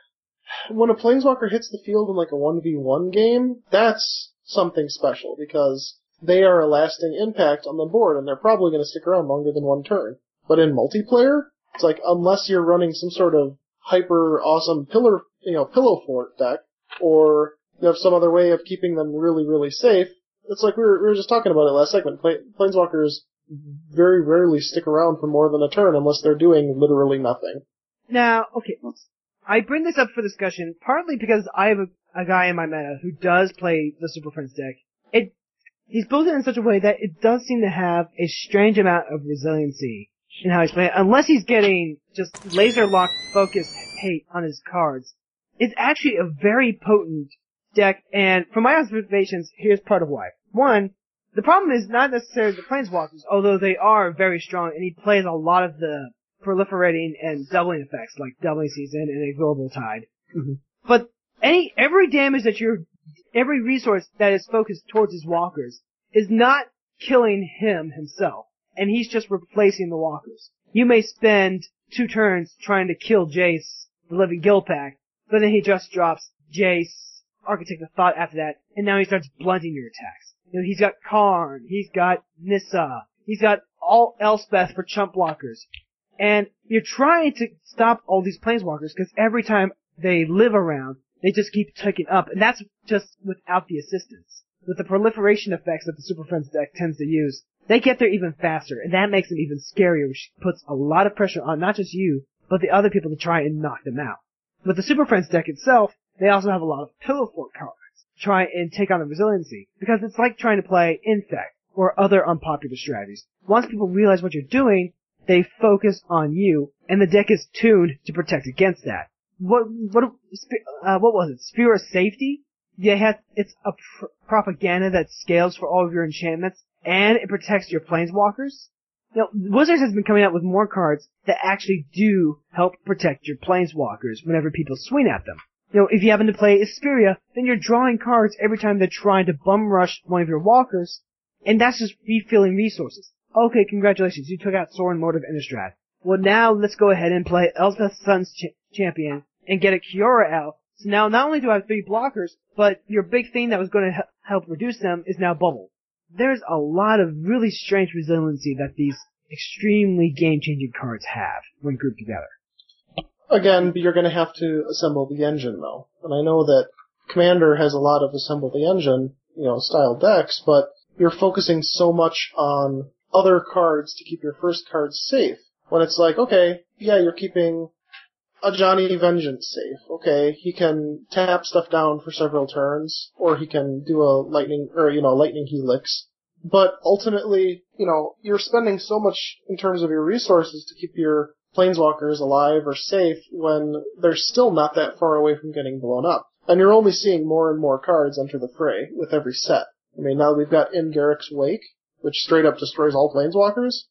when a Planeswalker hits the field in like a one v one game, that's something special because they are a lasting impact on the board and they're probably going to stick around longer than one turn. But in multiplayer, it's like, unless you're running some sort of hyper awesome pillar, you know, pillow fort deck, or you have some other way of keeping them really, really safe. It's like we were, we were just talking about it last segment. Planeswalkers very rarely stick around for more than a turn unless they're doing literally nothing. Now, okay, I bring this up for discussion partly because I have a, a guy in my meta who does play the Super Friends deck. It, he's built it in such a way that it does seem to have a strange amount of resiliency in how he's playing. Unless he's getting just laser lock focused hate on his cards, it's actually a very potent deck, and from my observations, here's part of why. One, the problem is not necessarily the Planeswalkers, although they are very strong, and he plays a lot of the proliferating and doubling effects, like Doubling Season and Exorbital Tide. Mm-hmm. But any, every damage that you're, every resource that is focused towards his walkers is not killing him himself, and he's just replacing the walkers. You may spend two turns trying to kill Jace, the Living Guildpact, but then he just drops Jace, Architect of Thought after that, and now he starts blunting your attacks. You know, he's got Karn, he's got Nissa, he's got all Elspeth for chump blockers. And you're trying to stop all these Planeswalkers, because every time they live around, they just keep ticking up, and that's just without the assistance. With the proliferation effects that the Super Friends deck tends to use, they get there even faster, and that makes them even scarier, which puts a lot of pressure on not just you, but the other people to try and knock them out. With the Super Friends deck itself, they also have a lot of pillow fort cards. try and take on the resiliency. Because it's like trying to play Insect or other unpopular strategies. Once people realize what you're doing, they focus on you, and the deck is tuned to protect against that. What, what, uh, what was it? Sphere of Safety? Yeah, it has, it's a pr- propaganda that scales for all of your enchantments, and it protects your planeswalkers. You know, Wizards has been coming out with more cards that actually do help protect your planeswalkers whenever people swing at them. You know, if you happen to play Isperia, then you're drawing cards every time they're trying to bum rush one of your walkers, and that's just refilling resources. Okay, congratulations, you took out Sorin Lord of Innistrad. Well, now let's go ahead and play Elspeth Sun's ch- champion and get a Kiora out. So now not only do I have three blockers, but your big thing that was going to he- help reduce them is now bubbled. There's a lot of really strange resiliency that these extremely game-changing cards have when grouped together. Again, you're going to have to assemble the engine, though. And I know that Commander has a lot of assemble the engine, you know, style decks, but you're focusing so much on other cards to keep your first cards safe. When it's like, okay, yeah, you're keeping a Johnny Vengeance safe. Okay, he can tap stuff down for several turns, or he can do a lightning, or, you know, lightning helix. But ultimately, you know, you're spending so much in terms of your resources to keep your planeswalkers alive or safe when they're still not that far away from getting blown up. And you're only seeing more and more cards enter the fray with every set. I mean, now we've got In Garruk's Wake, which straight up destroys all planeswalkers.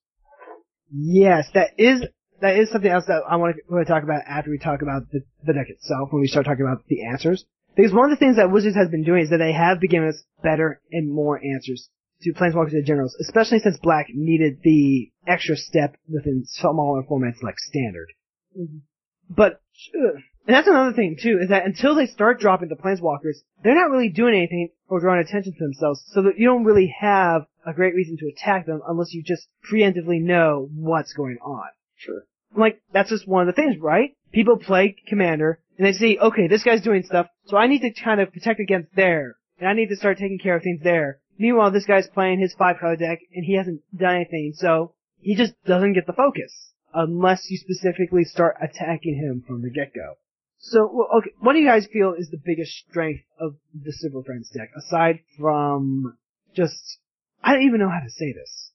Yes, that is that is something else that I want to, want to talk about after we talk about the, the deck itself, when we start talking about the answers. Because one of the things that Wizards has been doing is that they have been giving us better and more answers to planeswalkers and generals, especially since Black needed the extra step within smaller formats like Standard. Mm-hmm. But, uh, and that's another thing too, is that until they start dropping the planeswalkers, they're not really doing anything or drawing attention to themselves, so that you don't really have a great reason to attack them unless you just preemptively know what's going on. Sure. Like, that's just one of the things, right? People play Commander, and they see, okay, this guy's doing stuff, so I need to kind of protect against there, and I need to start taking care of things there. Meanwhile, this guy's playing his five-color deck, and he hasn't done anything, so he just doesn't get the focus, unless you specifically start attacking him from the get-go. So, well, okay, what do you guys feel is the biggest strength of the Super Friends deck, aside from just, I don't even know how to say this.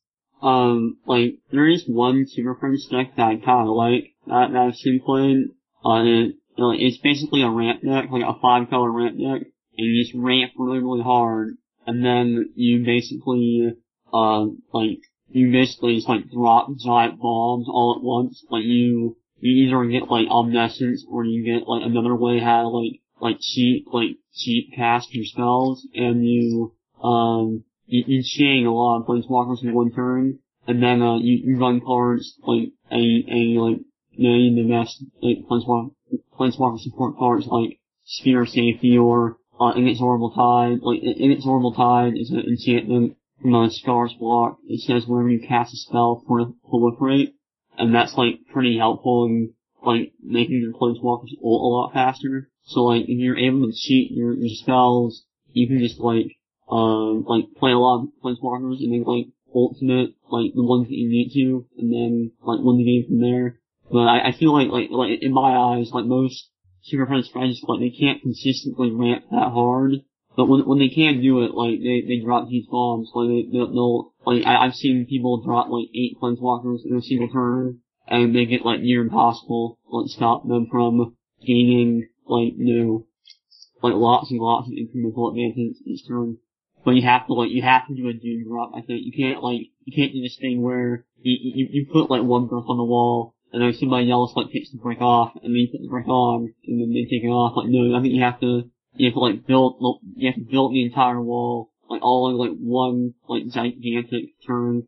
Um, like, there is one Super Friends deck that I kinda like, that, that I've seen played, uh, and it, like, it's basically a ramp deck, like a five-color ramp deck, and you just ramp really, really hard, and then you basically, uh, like, you basically just, like, drop giant bombs all at once, like, you, you either get, like, Omniscience, or you get, like, another way how to, like, like, cheat, like, cheat cast your spells, and you, um, you, you chain a lot of planeswalkers in one turn, and then, uh, you, you run cards, like, a, a, like, million the best, like, planeswalker, planeswalker support cards, like, Sphere of Safety, or, uh, Inexorable Tide. Like, Inexorable Tide is an enchantment from a Scars block. It says whenever you cast a spell, proliferate, and that's, like, pretty helpful in, like, making your planeswalkers ult a lot faster. So, like, if you're able to cheat your, your spells, you can just, like, um, like, play a lot of planeswalkers and then, like, ultimate, like, the ones that you need to, and then, like, win the game from there. But I, I feel like, like, like, in my eyes, like, most Super Friends strategies, like, they can't consistently ramp that hard. But when, when they can do it, like, they, they drop huge bombs. Like, they, they'll, they'll like, I, I've seen people drop, like, eight planeswalkers in a single turn, and they get, like, near impossible, like, stop them from gaining, like, you know, like, lots and lots of incremental advantage each turn. But you have to, like, you have to do a doom drop, I think. You can't, like, you can't do this thing where you, you, you put, like, one brick on the wall, and then somebody else, like, takes the brick off, and then you put the brick on, and then they take it off. Like, no, I think you have to, you have to, like, build, you have to build the entire wall, like, all in, like, one, like, gigantic turn.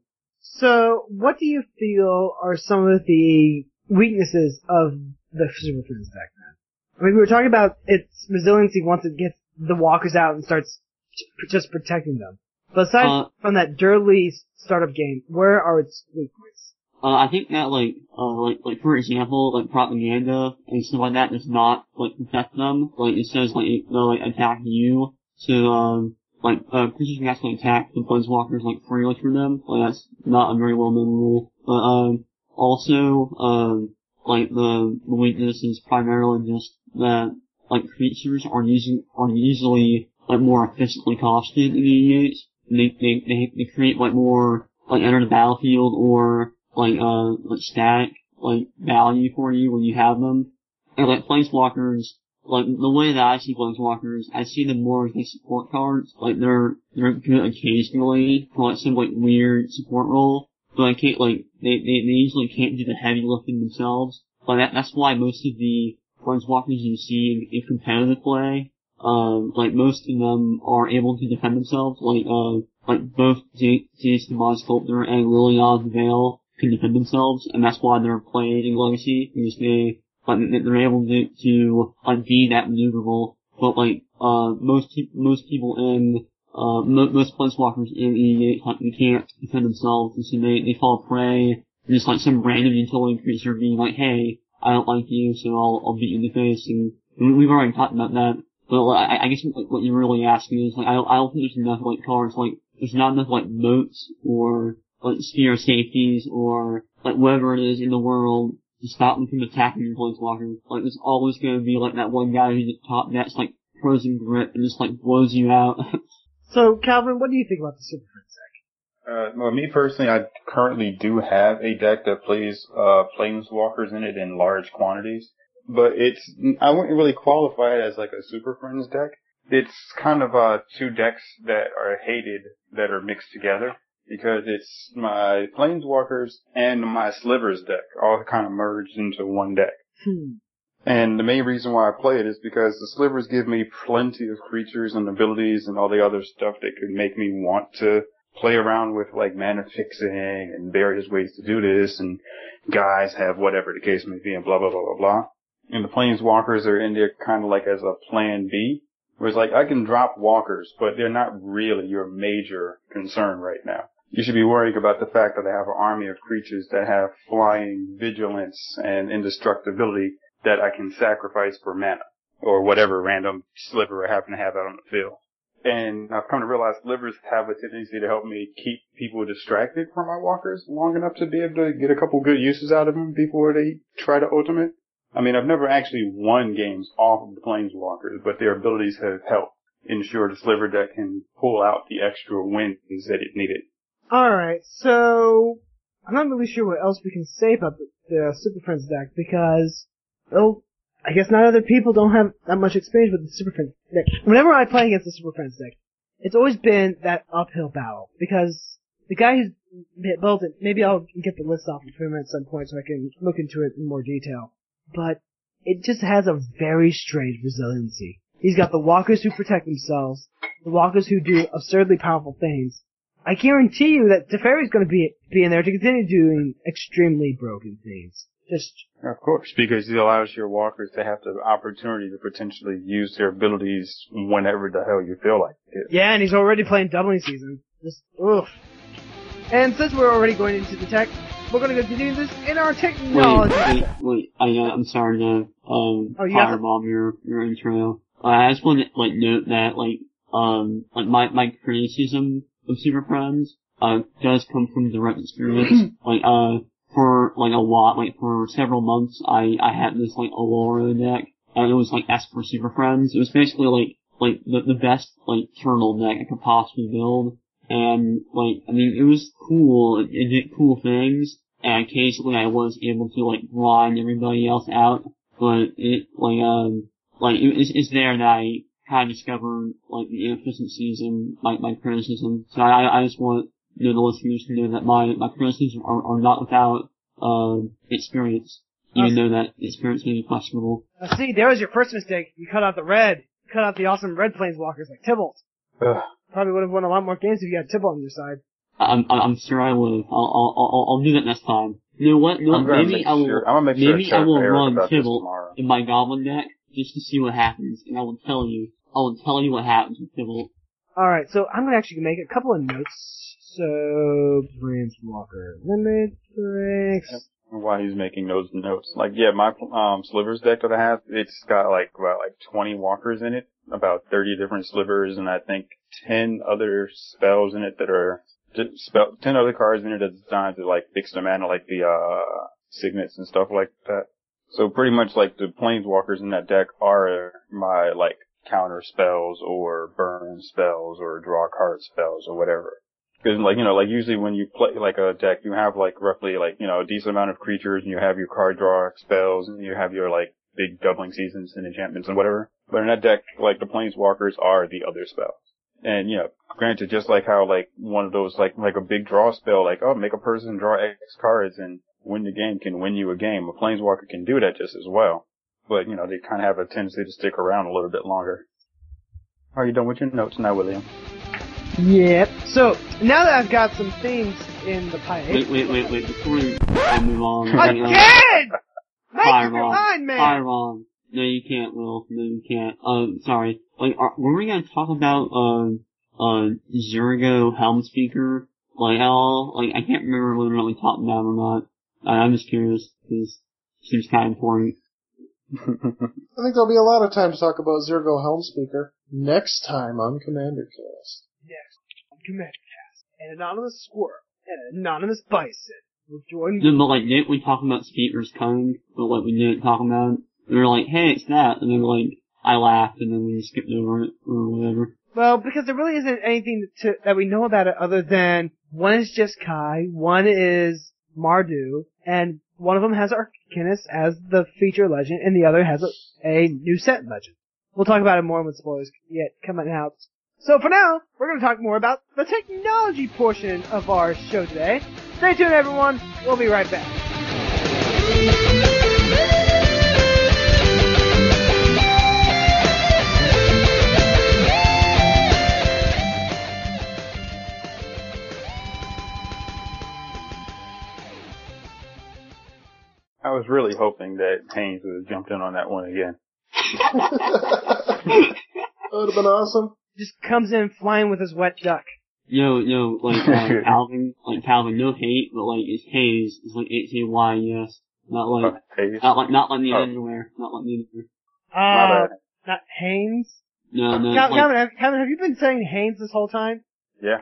So, what do you feel are some of the weaknesses of the Super Friends deck, then? I mean, we were talking about its resiliency once it gets the walkers out and starts just protecting them. But aside uh, from that dirty startup game, where are its weak points? Uh, I think that, like, uh, like, like, for example, like, propaganda and stuff like that does not, like, protect them. Like, it says, like, it, they'll, like, attack you. So, um, like, uh, creatures can actually attack the planeswalkers, like, freely for them. Like, that's not a very well-known rule. But, um, also, um, like, the, the weakness is primarily just that, like, creatures are usually, are usually, like more efficiently costed in E eight. They, they, they, they create like more, like enter the battlefield or like, uh, like static, like value for you when you have them. And like Planeswalkers, like the way that I see Planeswalkers, I see them more as like support cards. Like they're, they're good occasionally for like some like weird support role. But I can't like, they, they, they usually can't do the heavy lifting themselves. But that, that's why most of the Planeswalkers you see in, in competitive play, um, like most of them are able to defend themselves. Like, uh, like both Jace the Mod Sculptor and Liliana the Veil can defend themselves, and that's why they're played in Legacy, because they, like, they're able to, to, like, be that maneuverable. But like, uh, most, most people in, uh, mo- most Planeswalkers in E eight, like, they can't defend themselves, and so they, they fall prey. Just like some random utility creature being like, hey, I don't like you, so I'll, I'll beat you in the face, and we've already talked about that. But like, I, I guess what you're really asking is, like, I don't, I don't think there's enough, like, cards, like, there's not enough, like, moats, or, like, sphere safeties, or, like, whatever it is in the world to stop them from attacking your Planeswalker. Like, there's always gonna be, like, that one guy who's at top that's, like, frozen grip and just, like, blows you out. So, Calvin, what do you think about the Super Friends deck? Uh, well, me personally, I currently do have a deck that plays, uh, Planeswalkers in it in large quantities. But it's, I wouldn't really qualify it as like a Super Friends deck. It's kind of, uh, two decks that are hated that are mixed together. Because it's my Planeswalkers and my Slivers deck all kind of merged into one deck. Hmm. And the main reason why I play it is because the Slivers give me plenty of creatures and abilities and all the other stuff that could make me want to play around with like mana fixing and various ways to do this, and guys have whatever the case may be and blah blah blah blah blah. And the Planeswalkers are in there kind of like as a plan B, where it's like I can drop walkers, but they're not really your major concern right now. You should be worried about the fact that I have an army of creatures that have flying, vigilance, and indestructibility that I can sacrifice for mana, or whatever random sliver I happen to have out on the field. And I've come to realize slivers have a tendency to help me keep people distracted from my walkers long enough to be able to get a couple good uses out of them before they try to ultimate. I mean, I've never actually won games off of the Planeswalkers, but their abilities have helped ensure the sliver deck can pull out the extra wins that it needed. Alright, so, I'm not really sure what else we can say about the, the Super Friends deck, because, well, I guess not other people don't have that much experience with the Super Friends deck. Whenever I play against the Super Friends deck, it's always been that uphill battle, because the guy who's built it, maybe I'll get the list off of him at some point so I can look into it in more detail, but it just has a very strange resiliency. He's got the walkers who protect themselves, the walkers who do absurdly powerful things. I guarantee you that Teferi's going to be be in there to continue doing extremely broken things. Just of course, because it allows your walkers to have the opportunity to potentially use their abilities whenever the hell you feel like it. Yeah, and he's already playing doubling season. Just oof. And since we're already going into the tech, we're going to continue this in our technology. Wait, wait, wait. I, uh, I'm sorry to um oh, firebomb your your intro. Uh, I just want to like note that like um like my my criticism of Super Friends, uh, does come from direct experience. like, uh, for, like, a lot, like, for several months, I, I had this, like, Aurora deck, and it was, like, S for Super Friends. It was basically, like, like, the, the best, like, turtle deck I could possibly build. And, like, I mean, it was cool, it, it did cool things, and occasionally I was able to, like, grind everybody else out, but it, like, um, like, it, it's, it's there that I kind of discovered, like, the inefficiencies in my, my criticism. So I, I just want, you know, the listeners to know that my, my criticisms are, are not without, uh, experience. Even though that experience may be questionable. Uh, see, there was your first mistake. You cut out the red. You cut out the awesome red Planeswalkers like Tybalt. Ugh. Probably would have won a lot more games if you had Tybalt on your side. I'm, I'm sure I would. I'll, I'll, I'll, I'll do that next time. You know what? You know, maybe I will, sure, I'm gonna make sure maybe I will run Tybalt in my Goblin deck just to see what happens, and I will tell you. I will tell you what happens with Tybalt. Alright, so I'm gonna actually make a couple of notes. So, Planeswalker limit breaks. While he's making those notes, like yeah, my um slivers deck that I have, it's got like about like twenty walkers in it, about thirty different slivers, and I think ten other spells in it that are spell ten other cards in it that's designed to like fix the mana, like the uh signets and stuff like that. So pretty much like the planeswalkers in that deck are my like counter spells or burn spells or draw card spells or whatever. Because, like, you know, like, usually when you play, like, a deck, you have, like, roughly, like, you know, a decent amount of creatures, and you have your card draw spells, and you have your, like, big doubling seasons and enchantments and whatever. But in that deck, like, the Planeswalkers are the other spells. And, you know, granted, just like how, like, one of those, like, like a big draw spell, like, oh, make a person draw X cards and win the game can win you a game. A Planeswalker can do that just as well. But, you know, they kind of have a tendency to stick around a little bit longer. Are you done with your notes now, William? Yep. So, now that I've got some themes in the pipe... Wait, wait, wait, wait, before we move on... Again! Make Fire up your bomb. mind, man! Fire bomb. No, you can't, Will. No, you can't. Um, sorry. Like, are, were we gonna talk about, um, uh, Zergo Helmspeaker? Like, at all? Like, I can't remember whether or not we talked about it or not. Uh, I'm just curious, because it seems kind of important. I think there'll be a lot of time to talk about Zergo Helmspeaker next time on Commander Cast. Next on Commander Cast, an anonymous squirrel and an anonymous bison will join No, but like, didn't we talk about Speaker's Cone? But like, we didn't talk about it. We were like, hey, it's that. And then like, I laughed and then we skipped over it or whatever. Well, because there really isn't anything to, that we know about it other than one is just Kai, one is Mardu, and one of them has Arcanus as the feature legend, and the other has a, a new set legend. We'll talk about it more when spoilers yet coming out. So for now, we're going to talk more about the technology portion of our show today. Stay tuned, everyone. We'll be right back. I was really hoping that Haynes would have jumped in on that one again. That would have been awesome. Just comes in flying with his wet duck. Yo, yo, like, uh, Calvin, like, Calvin, no hate, but like, it's Hayes, it's like H A Y E S. Not like, Hayes. not like, not like the Oh. underwear, not like the underwear. Uh, My bad. not Haynes? No, no, Cal- it's like, Calvin, have, Calvin, have you been saying Haynes this whole time? Yeah.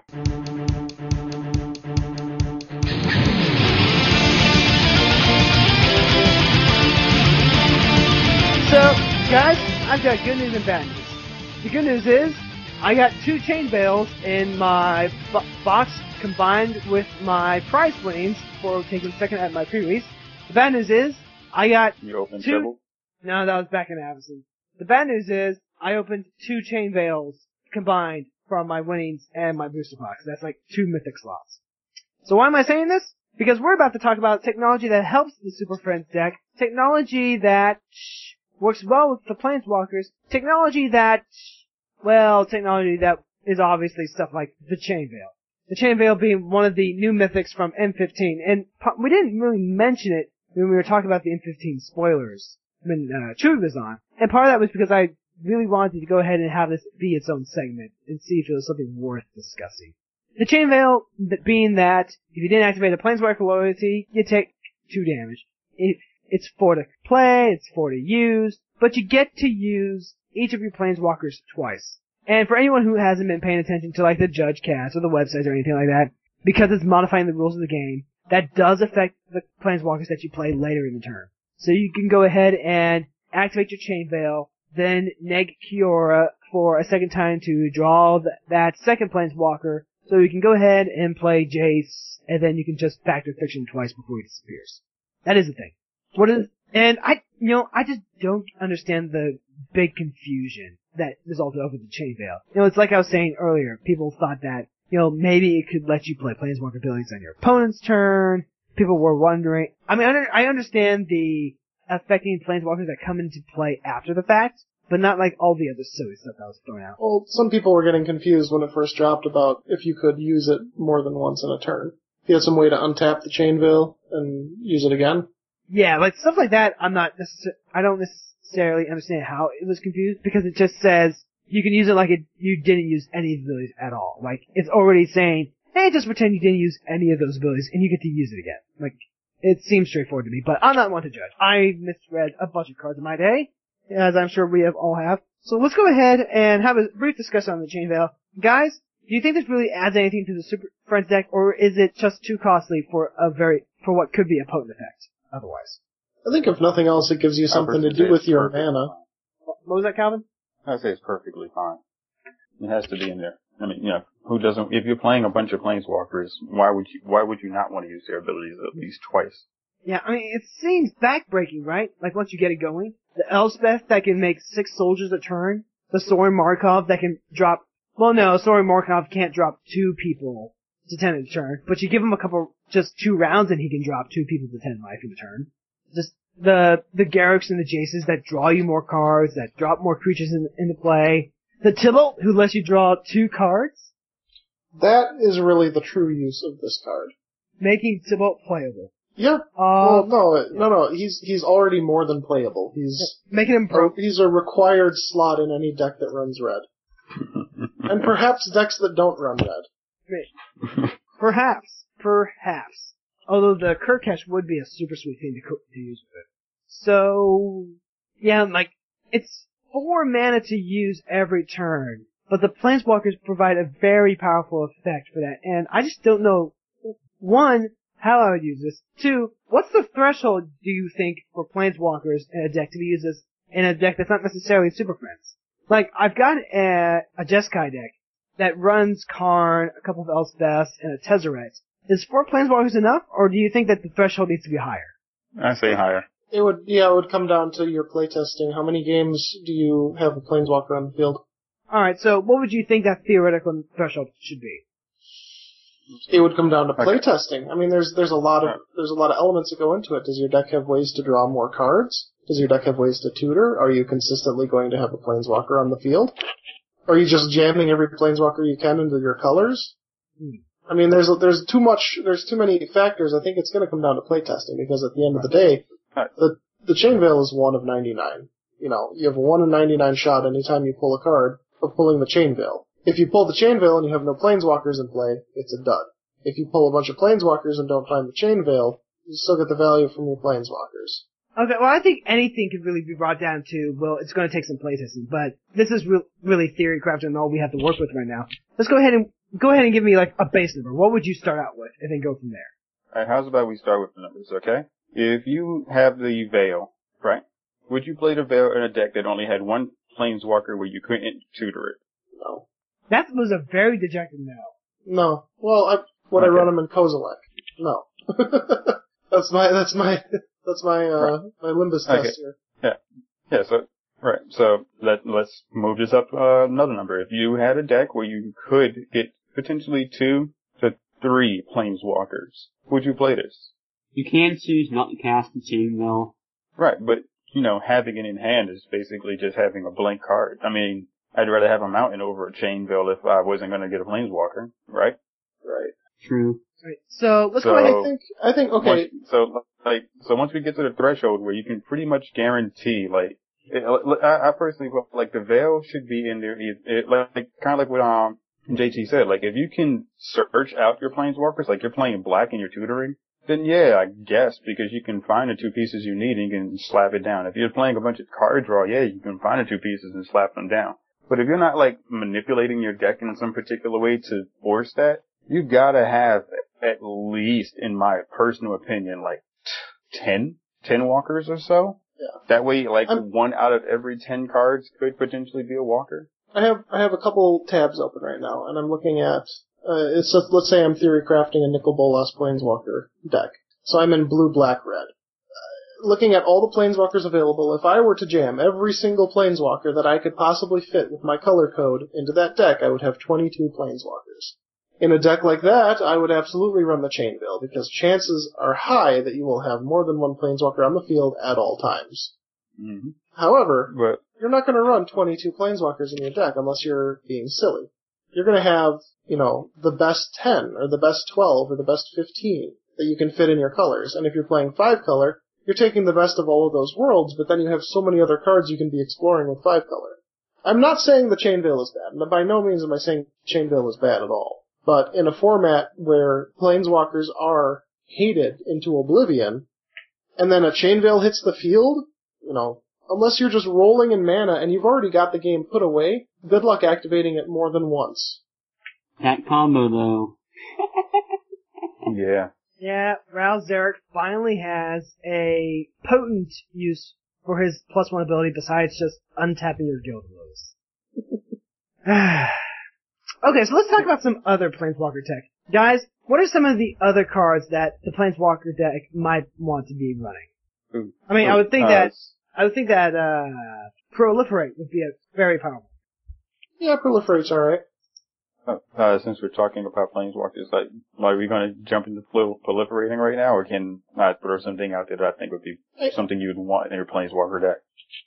So, guys, I've got good news and bad news. The good news is, I got two chain bales in my bo- box combined with my prize winnings for taking second at my pre-release. The bad news is, I got You opened two... Sybil? No, that was back in Avison. The bad news is, I opened two chain veils combined from my winnings and my booster box. That's like two mythic slots. So why am I saying this? Because we're about to talk about technology that helps the Super Friends deck, technology that shh, works well with the Planeswalkers, technology that, well, technology that is obviously stuff like the Chain Veil. The Chain Veil being one of the new mythics from M fifteen, and we didn't really mention it when we were talking about the M fifteen spoilers when uh, Trude was on, and part of that was because I really wanted to go ahead and have this be its own segment and see if it was something worth discussing. The Chain Veil being that if you didn't activate a Planeswalker loyalty, you take two damage. If it's four to play, it's four to use, but you get to use each of your Planeswalkers twice. And for anyone who hasn't been paying attention to like the Judge Cast or the websites or anything like that, because it's modifying the rules of the game, that does affect the Planeswalkers that you play later in the turn. So you can go ahead and activate your Chain Veil, then neg Kiora for a second time to draw th- that second Planeswalker, so you can go ahead and play Jace, and then you can just factor Fiction twice before he disappears. That is the thing. What is, and I, you know, I just don't understand the big confusion that resulted over the Chain Veil. You know, it's like I was saying earlier, people thought that, you know, maybe it could let you play Planeswalker abilities on your opponent's turn. People were wondering, I mean, I understand the affecting Planeswalkers that come into play after the fact, but not like all the other silly stuff that was thrown out. Well, some people were getting confused when it first dropped about if you could use it more than once in a turn. If you had some way to untap the Chain Veil and use it again. Yeah, like stuff like that, I'm not necessarily, I don't necessarily understand how it was confused, because it just says you can use it like it, you didn't use any of the abilities at all. Like, it's already saying, hey, just pretend you didn't use any of those abilities and you get to use it again. Like, it seems straightforward to me, but I'm not one to judge. I misread a bunch of cards in my day, as I'm sure we have all have. So let's go ahead and have a brief discussion on the Chain Veil. Guys, do you think this really adds anything to the Super Friends deck, or is it just too costly for a very, for what could be a potent effect otherwise? I think if nothing else, it gives you something to do with your mana. What was that, Calvin? I say it's perfectly fine. It has to be in there. I mean, you know, who doesn't? If you're playing a bunch of planeswalkers, why would you? Why would you not want to use their abilities at least twice? Yeah, I mean, it seems backbreaking, right? Like, once you get it going. The Elspeth that can make six soldiers a turn. The Sorin Markov that can drop... Well, no, Sorin Markov can't drop two people to ten in a turn. But you give him a couple... Just two rounds and he can drop two people to ten life in a turn. Just the the Garrux and the Jaces that draw you more cards, that drop more creatures in, into play. The Tibalt, who lets you draw two cards. That is really the true use of this card. Making Tibalt playable. Yeah. Uh, well, no, no, no. He's he's already more than playable. He's making him pro. He's a required slot in any deck that runs red, and perhaps decks that don't run red. Perhaps, perhaps. Although the Kirkash would be a super sweet thing to co- to use with it. So yeah, like it's four mana to use every turn, but the Planeswalkers provide a very powerful effect for that, and I just don't know. One, how I would use this. Two, what's the threshold, do you think, for Planeswalkers in a deck to be used as, in a deck that's not necessarily Super Friends? Like, I've got a, a Jeskai deck that runs Karn, a couple of Elspeths, and a Tezzeret. Is four Planeswalkers enough, or do you think that the threshold needs to be higher? I say higher. It would, yeah, it would come down to your playtesting. How many games do you have a Planeswalker on the field? Alright, so what would you think that theoretical threshold should be? It would come down to Okay. playtesting. I mean, there's there's a lot of there's a lot of elements that go into it. Does your deck have ways to draw more cards? Does your deck have ways to tutor? Are you consistently going to have a Planeswalker on the field? Are you just jamming every Planeswalker you can into your colors? Hmm. I mean, there's there's too much, there's too many factors. I think it's going to come down to playtesting because at the end of the day, Right. the the Chain Veil is one of ninety-nine. You know, you have a one in ninety-nine shot anytime you pull a card of pulling the Chain Veil. If you pull the Chain Veil and you have no Planeswalkers in play, it's a dud. If you pull a bunch of Planeswalkers and don't find the Chain Veil, you still get the value from your Planeswalkers. Okay, well, I think anything could really be brought down to, well, it's going to take some playtesting, but this is re- really theory crafted and all we have to work with right now. Let's go ahead and go ahead and give me like a base number. What would you start out with, and then go from there? Alright, how's about we start with the numbers, okay? If you have the Veil, right, would you play the Veil in a deck that only had one Planeswalker where you couldn't tutor it? No. That was a very dejected no. No. Well, I, would Okay. I run them in Kozilek? No. that's my, that's my, that's my, uh, Right. my Limbus Okay. test here. Yeah. Yeah, so, right, so let, let's move this up uh, another number. If you had a deck where you could get potentially two to three Planeswalkers, would you play this? You can choose not to cast the Chain Veil. Right, but, you know, having it in hand is basically just having a blank card. I mean, I'd rather have a mountain over a Chain Veil if I wasn't going to get a Planeswalker, right? Right. True. Right. So let's So- go ahead. I think, I think, okay, Once, so, like, so once we get to the threshold where you can pretty much guarantee, like, it, I, I personally feel like the Veil should be in there, it, it, like, kind of like what, um, J T said, like, if you can search out your Planeswalkers, like you're playing black and you're tutoring, then yeah, I guess, because you can find the two pieces you need and you can slap it down. If you're playing a bunch of card draw, yeah, you can find the two pieces and slap them down. But if you're not, like, manipulating your deck in some particular way to force that, you gotta have at least, in my personal opinion, like ten, ten walkers or so. Yeah. That way, like I'm- one out of every ten cards could potentially be a walker. I have, I have a couple tabs open right now, and I'm looking at, uh, it's just, let's say I'm theory crafting a Nicol Bolas Planeswalker deck. So I'm in blue, black, red. Looking at all the Planeswalkers available, if I were to jam every single Planeswalker that I could possibly fit with my color code into that deck, I would have twenty-two Planeswalkers. In a deck like that, I would absolutely run the Chain Veil, because chances are high that you will have more than one Planeswalker on the field at all times. Mm-hmm. However, But you're not going to run twenty-two Planeswalkers in your deck unless you're being silly. You're going to have, you know, the best ten, or the best twelve, or the best fifteen that you can fit in your colors. And if you're playing five color, you're taking the best of all of those worlds, but then you have so many other cards you can be exploring with five color. I'm not saying the Chain Veil is bad, and by no means am I saying Chain Veil is bad at all. But in a format where Planeswalkers are hated into oblivion, and then a Chain Veil hits the field, you know, unless you're just rolling in mana and you've already got the game put away, good luck activating it more than once. That combo, though. yeah, Yeah, Ral Zarek finally has a potent use for his plus one ability besides just untapping your guild woes. Okay, so let's talk about some other Planeswalker tech. Guys, what are some of the other cards that the Planeswalker deck might want to be running? I mean, I would think Uh, that, I would think that, uh, Proliferate would be a very powerful. Yeah, Proliferate's alright. Uh, uh, since we're talking about planeswalkers, like, are we going to jump into prol- proliferating right now, or can I throw something out there that I think would be I, something you'd want in your planeswalker deck?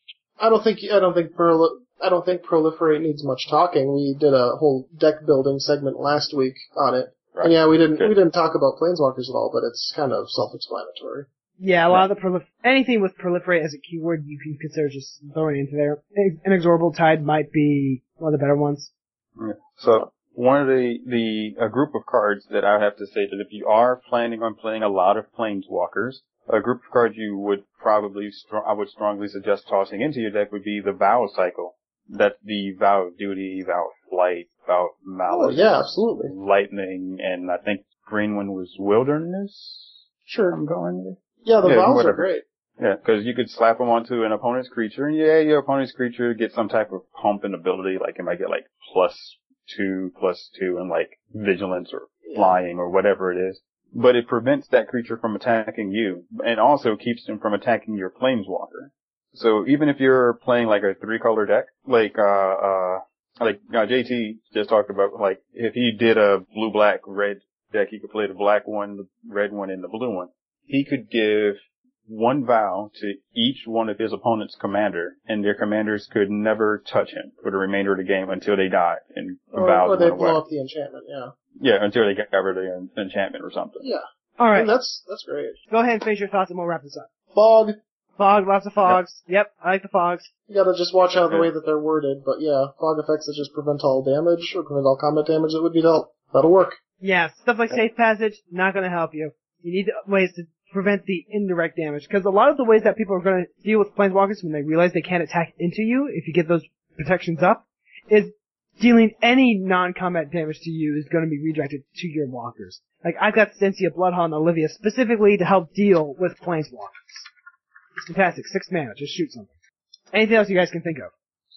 I don't think I don't think Prol- I don't think Proliferate needs much talking. We did a whole deck building segment last week on it, Right. and yeah, we didn't Good. we didn't talk about planeswalkers at all, but it's kind of self-explanatory. Yeah, a lot of the prolif- anything with Proliferate as a keyword you can consider just throwing into there. Inexorable Tide might be one of the better ones. Yeah. So, one of the, the, a group of cards that I would have to say that if you are planning on playing a lot of planeswalkers, a group of cards you would probably, str- I would strongly suggest tossing into your deck would be the Vow Cycle. That's the Vow of Duty, Vow of Flight, Vow of Oh Malice, yeah, absolutely. Lightning, and I think green one was Wilderness? Sure. I'm going with. Yeah, the Yeah, vows whatever. are great. Yeah, because you could slap them onto an opponent's creature, and yeah, your opponent's creature gets some type of pump and ability, like it might get like plus two, plus two, and like vigilance or flying or whatever it is. But it prevents that creature from attacking you, and also keeps them from attacking your planeswalker. So even if you're playing like a three-color deck, like uh uh like uh, J T just talked about, like if he did a blue-black red deck, he could play the black one, the red one, and the blue one. He could give one vow to each one of his opponent's commander, and their commanders could never touch him for the remainder of the game until they died, and the Or, vows or they went away. blow up the enchantment. Yeah. Yeah, until they got rid of the en- enchantment or something. Yeah. Alright, And that's that's great. go ahead and finish your thoughts and we'll wrap this up. Fog. Fog, lots of fogs. Yep, I like the fogs. You gotta just watch out the Yeah. way that they're worded, but yeah, fog effects that just prevent all damage or prevent all combat damage that would be dealt. That'll work. Yeah, stuff like Safe Passage, not gonna help you. You need ways to prevent the indirect damage, because a lot of the ways that people are gonna deal with Planeswalkers when they realize they can't attack into you, if you get those protections up, is dealing any non-combat damage to you is gonna be redirected to your walkers. Like, I've got Stencia Bloodhound Olivia specifically to help deal with Planeswalkers. It's fantastic. Six mana, just shoot something. Anything else you guys can think of?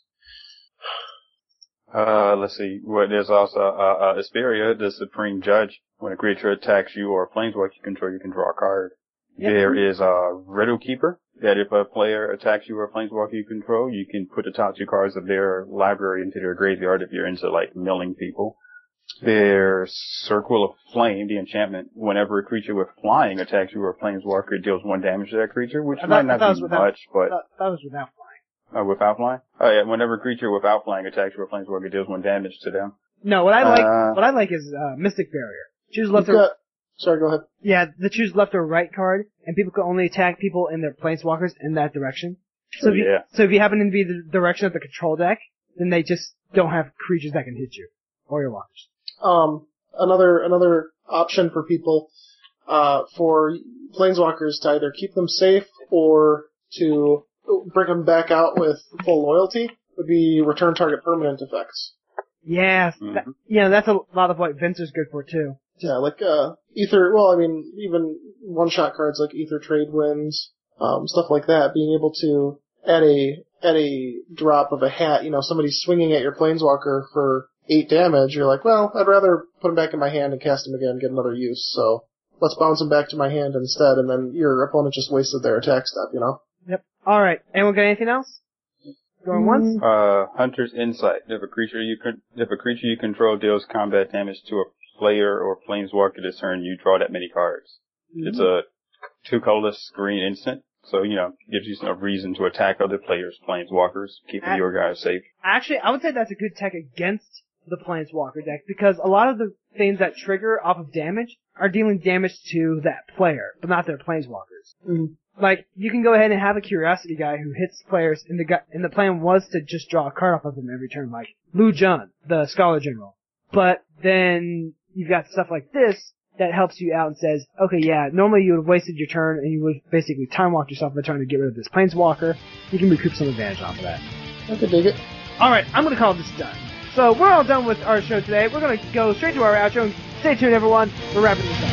Uh, let's see. Well, there's also, uh, uh, Asperia, the Supreme Judge. When a creature attacks you or a planeswalker you control, you can draw a card. Yep. There is, uh, Riddle Keeper, that if a player attacks you or a planeswalker you control, you can put the top two cards of their library into their graveyard if you're into, like, milling people. There's Circle of Flame, the enchantment. Whenever a creature with flying attacks you or a planeswalker, it deals one damage to that creature, which I might thought- I not thought it was be without- much, but... That, that was without flying. Uh, without flying? Oh yeah, whenever a creature without flying attacks you or a planeswalker, it deals one damage to them. No, what I like, Uh, what I like is, uh, Mystic Barrier. Choose left You've or, got, sorry, go ahead. yeah, the choose left or right card, and people can only attack people in their planeswalkers in that direction. So if you, Yeah. so if you happen to be the direction of the control deck, then they just don't have creatures that can hit you. Or your walkers. Um, another another option for people uh, for planeswalkers to either keep them safe or to bring them back out with full loyalty would be return target permanent effects. Yes, Mhm. that, yeah, that's a lot of what Vince is good for too. Yeah, like uh, ether. Well, I mean, even one-shot cards like Ether Trade Winds, um, stuff like that. Being able to at a at a drop of a hat, you know, somebody's swinging at your planeswalker for eight damage. You're like, well, I'd rather put him back in my hand and cast him again, get another use. So let's bounce him back to my hand instead, and then your opponent just wasted their attack step. You know. Yep. Alright, anyone got anything else? Going once? Uh, Hunter's Insight. If a creature you con- if a creature you control deals combat damage to a player or planeswalker this turn, you draw that many cards. Mm-hmm. It's a two colorless green instant, so you know gives you some reason to attack other players' planeswalkers, keeping Uh, your guys safe. Actually, I would say that's a good tech against the Planeswalker deck, because a lot of the things that trigger off of damage are dealing damage to that player, but not their Planeswalkers. Mm. Like, you can go ahead and have a Curiosity guy who hits players, and the, gu- and the plan was to just draw a card off of them every turn, like Lu Jun, the Scholar General. But then you've got stuff like this that helps you out and says, okay, yeah, normally you would have wasted your turn, and you would have basically time-walked yourself in the turn to get rid of this Planeswalker. You can recoup some advantage off of that. I could dig it. Alright, I'm gonna call this done. So, we're all done with our show today. We're gonna go straight to our outro. Stay tuned, everyone. We're wrapping this up.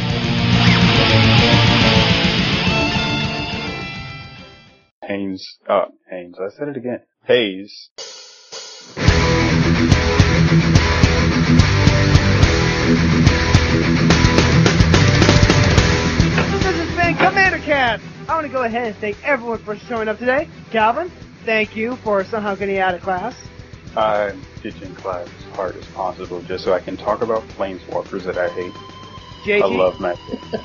Haynes, uh, Haynes, I said it again. Hayes. to go ahead and thank everyone for showing up today. Calvin, thank you for somehow getting out of class. I'm ditching class as hard as possible just so I can talk about planeswalkers that I hate. J T, I love Magic.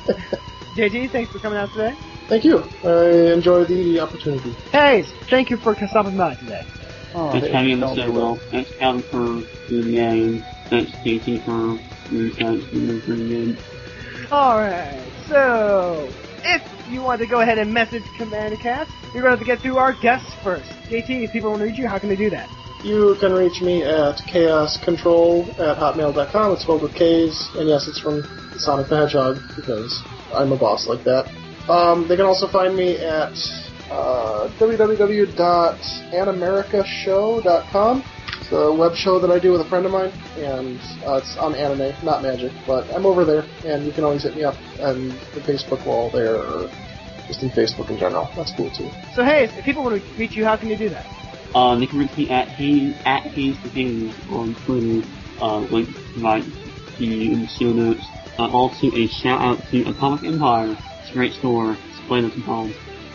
J T, thanks for coming out today. Thank you. I enjoy the opportunity. Hayes, thank you for stopping by today. Oh, Thanks hey, for having me don't on the do show, that. Will. Thanks, Calvin, for doing the game. Thanks, J T, for your insights. You've been pretty good. Alright, so, if you want to go ahead and message Commander Cast, you're going to have to get through our guests first. J T, if people want to reach you, how can they do that? You can reach me at chaoscontrol at hotmail dot com. It's spelled with K's, and yes, it's from Sonic the Hedgehog, because I'm a boss like that. Um, they can also find me at uh, w w w dot animerica show dot com. It's a web show that I do with a friend of mine, and uh, it's on anime, not magic, but I'm over there, and you can always hit me up on the Facebook wall there, or just in Facebook in general. That's cool, too. So, Hayes, if people want to reach you, how can you do that? Uh, they can reach me at Hayes, at Hayes the Hayes on Twitter. Uh, link provided to you in the show notes. Uh, also, a shout out to Atomic Empire. It's a great store. It's played it sometimes.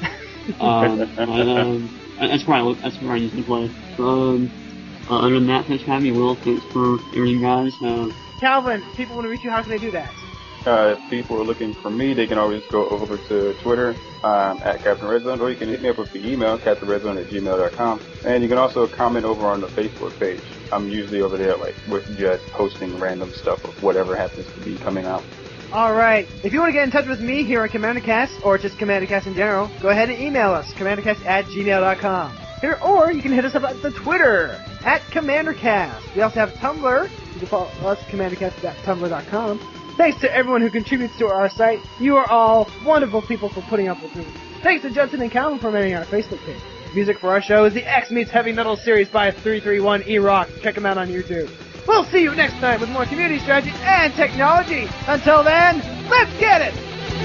um, but, um, that's where I look, that's where I usually play. Um, uh, other than that, thanks for having me, Will. Thanks for everything, guys. Uh, Calvin, if people want to reach you, how can they do that? Uh, if people are looking for me, they can always go over to Twitter, um, at Captain Red Zone, or you can hit me up with the email, captain red zone at gmail dot com. And you can also comment over on the Facebook page. I'm usually over there, like, with just posting random stuff of whatever happens to be coming out. Alright, if you want to get in touch with me here at CommanderCast, or just CommanderCast in general, go ahead and email us, commandercast at gmail dot com. Here, or you can hit us up at the Twitter, at CommanderCast. We also have Tumblr. You can follow us, commandercast dot tumblr dot com. Thanks to everyone who contributes to our site. You are all wonderful people for putting up with me. Thanks to Judson and Calvin for manning our Facebook page. Music for our show is the X Meets Heavy Metal series by three three one E-Rock. Check them out on YouTube. We'll see you next time with more community strategy and technology. Until then, let's get it!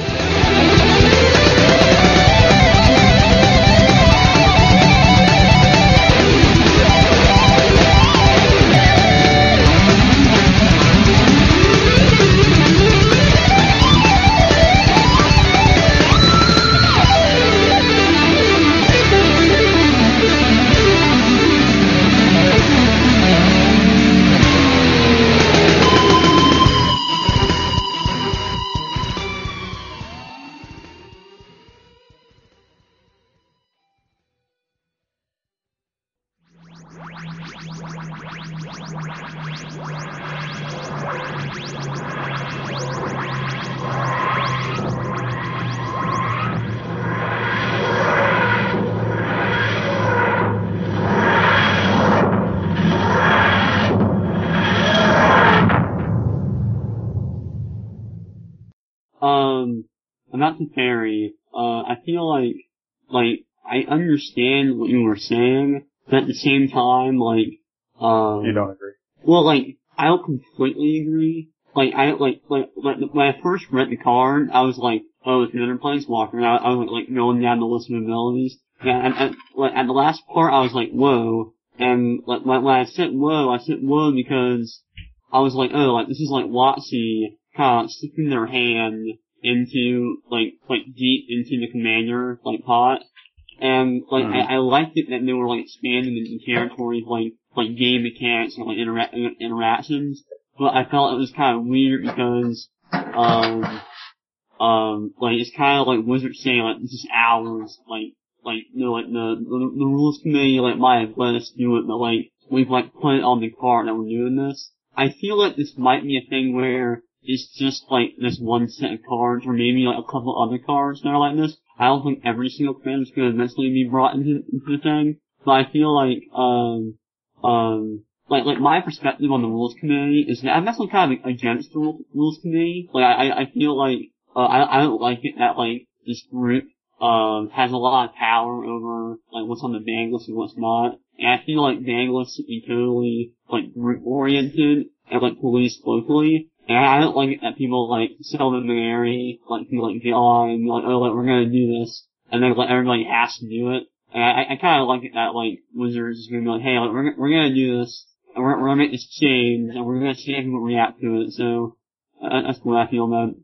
Um, about the fairy, uh, I feel like, like, I understand what you were saying, but at the same time, like, um... You don't agree? Well, like, I don't completely agree. Like, I, like, like, like when I first read the card, I was like, oh, it's another Planeswalker, and I, I was like, going down the list of abilities. Yeah, and, and, like, at the last part, I was like, whoa. And, like, when I said whoa, I said whoa because I was like, oh, like, this is like WotC kind of sticking their hand into, like, like, deep into the commander, like, pot. And, like, mm-hmm. I, I liked it that they were, like, expanding the territory of, like, like, game mechanics and, like, intera- interactions. But I felt it was kind of weird because, um, um, like, it's kind of like Wizards saying, like, this is ours, like, like, you know, like, the, the, the rules committee, like, might have let us do it, but, like, we've, like, put it on the card that we're doing this. I feel like this might be a thing where it's just, like, this one set of cards, or maybe, like, a couple other cards that are like this. I don't think every single commander is going to eventually be brought into, into the thing, but I feel like, um, um, like, like, my perspective on the rules committee is that I'm actually kind of against the rules committee. Like, I, I feel like, uh, I, I don't like it that, like, this group, um, has a lot of power over, like, what's on the ban list and what's not. And I feel like ban lists should be totally, like, group-oriented and, like, policed locally. And I don't like it that people, like, sell them an area, like, people, like, get on and be like, oh, like, we're gonna do this. And then, like, everybody has to do it. And I, I kinda like it that, like, Wizards is gonna be like, hey, like, we're, we're gonna do this. And we're, we're gonna make this change, and we're gonna see how people react to it. So, uh, that's what I feel about it.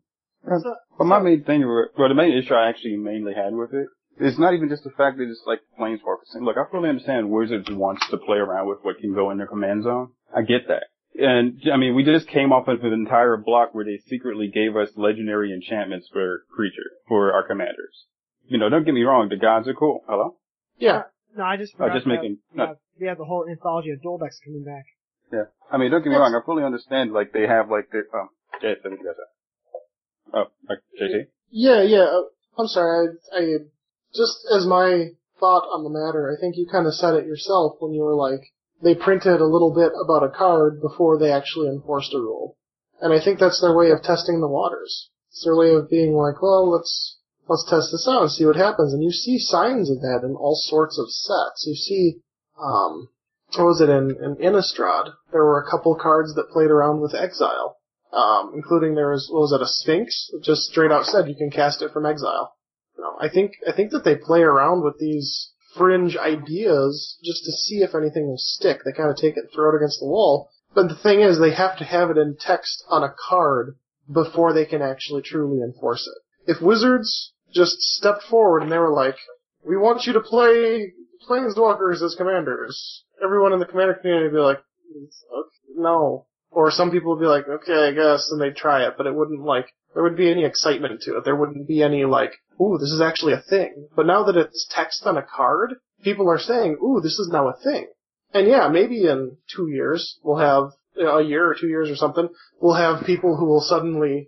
So, but my so- main thing, well, the main issue I actually mainly had with it, it's not even just the fact that it's like Planeswalkers. Look, I fully understand Wizards wants to play around with what can go in their command zone. I get that. And, I mean, we just came off of an entire block where they secretly gave us legendary enchantments for creature, for our commanders. You know, don't get me wrong, the gods are cool. Hello? Yeah. No, I just Oh, forgot just to making, have, no. we have the whole anthology of dual decks coming back. Yeah. I mean, don't get me wrong, I fully understand, like, they have, like, the, um, yeah, let me get that. Oh, like, J T? Yeah, yeah. uh, I'm sorry. I, I just as my thought on the matter, I think you kind of said it yourself when you were like, they printed a little bit about a card before they actually enforced a rule. And I think that's their way of testing the waters. It's their way of being like, well, let's let's test this out and see what happens. And you see signs of that in all sorts of sets. You see, um, what was it, in, in Innistrad, there were a couple cards that played around with exile. Um, including there was, what was it, a Sphinx? It just straight out said you can cast it from exile. You know, I think, I think that they play around with these fringe ideas just to see if anything will stick. They kind of take it and throw it against the wall. But the thing is, they have to have it in text on a card before they can actually truly enforce it. If Wizards just stepped forward and they were like, we want you to play Planeswalkers as commanders, everyone in the commander community would be like, no. Or some people would be like, okay, I guess, and they'd try it, but it wouldn't, like, there wouldn't be any excitement to it. There wouldn't be any, like, ooh, this is actually a thing. But now that it's text on a card, people are saying, ooh, this is now a thing. And yeah, maybe in two years, we'll have, you know, a year or two years or something, we'll have people who will suddenly,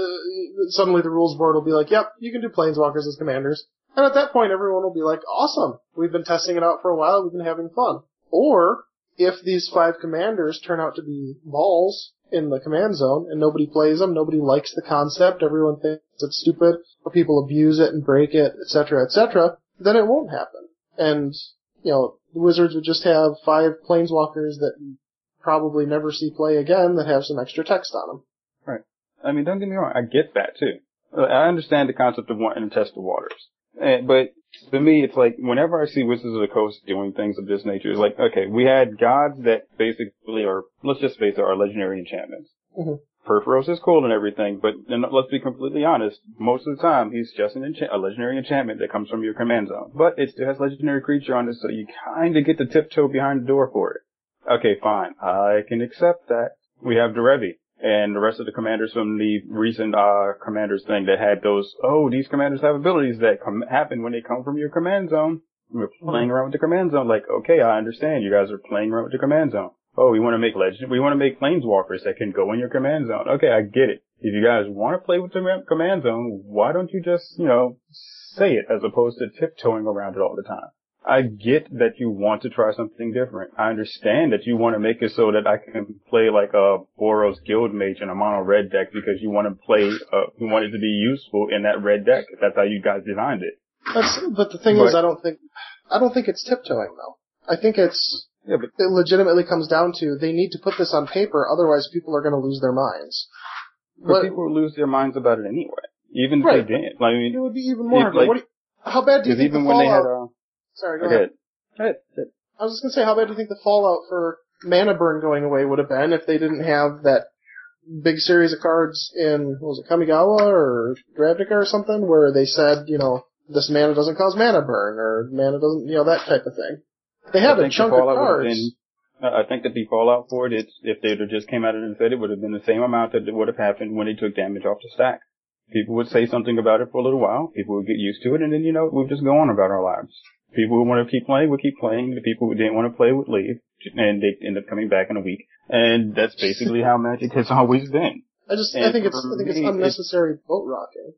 uh, suddenly the rules board will be like, yep, you can do Planeswalkers as commanders. And at that point, everyone will be like, awesome, we've been testing it out for a while, we've been having fun. Or, if these five commanders turn out to be balls in the command zone and nobody plays them, nobody likes the concept, everyone thinks it's stupid, or people abuse it and break it, et cetera, et cetera, then it won't happen. And, you know, the Wizards would just have five Planeswalkers that you probably never see play again that have some extra text on them. Right. I mean, don't get me wrong, I get that too. I understand the concept of wanting to test the waters. And, but for me, it's like, whenever I see Wizards of the Coast doing things of this nature, it's like, okay, we had gods that basically are, let's just face it, are legendary enchantments. Mm-hmm. Purphoros is cool and everything, but then let's be completely honest, most of the time, he's just an enchant- a legendary enchantment that comes from your command zone. But it still has legendary creature on it, so you kinda get to tiptoe behind the door for it. Okay, fine. I can accept that. We have Derevi. And the rest of the commanders from the recent uh commanders thing that had those, oh, these commanders have abilities that com- happen when they come from your command zone. We're playing around with the command zone. Like, okay, I understand. You guys are playing around with the command zone. Oh, we want to make legend. We want to make planeswalkers that can go in your command zone. Okay, I get it. If you guys want to play with the command zone, why don't you just, you know, say it as opposed to tiptoeing around it all the time? I get that you want to try something different. I understand that you want to make it so that I can play like a Boros Guild Mage in a mono red deck because you want to play, uh, you want it to be useful in that red deck. That's how you guys designed it. That's, but the thing but, is, I don't think, I don't think it's tiptoeing though. I think it's, yeah, but, it legitimately comes down to they need to put this on paper, otherwise people are going to lose their minds. But what, people will lose their minds about it anyway. Even if right. they didn't. I mean, it would be even more. If, like, what do you, how bad do you think even the when fallout? they had, uh, Sorry, go okay. ahead. Go ahead. I was just gonna say, how bad do you think the fallout for Mana Burn going away would have been if they didn't have that big series of cards in, what was it, Kamigawa or Ravnica or something, where they said, you know, this mana doesn't cause mana burn, or mana doesn't, you know, that type of thing. They had I a think chunk the of fallout would have cards. been, I think that the fallout for it, it's, if they'd have just came out and said it, would have been the same amount that would have happened when they took damage off the stack. People would say something about it for a little while, people would get used to it, and then, you know, we'd just go on about our lives. People who want to keep playing would keep playing, the people who didn't want to play would leave, and they'd end up coming back in a week. And that's basically how Magic has always been. I just, and I think it's, I think it's me, unnecessary it's, boat rocking.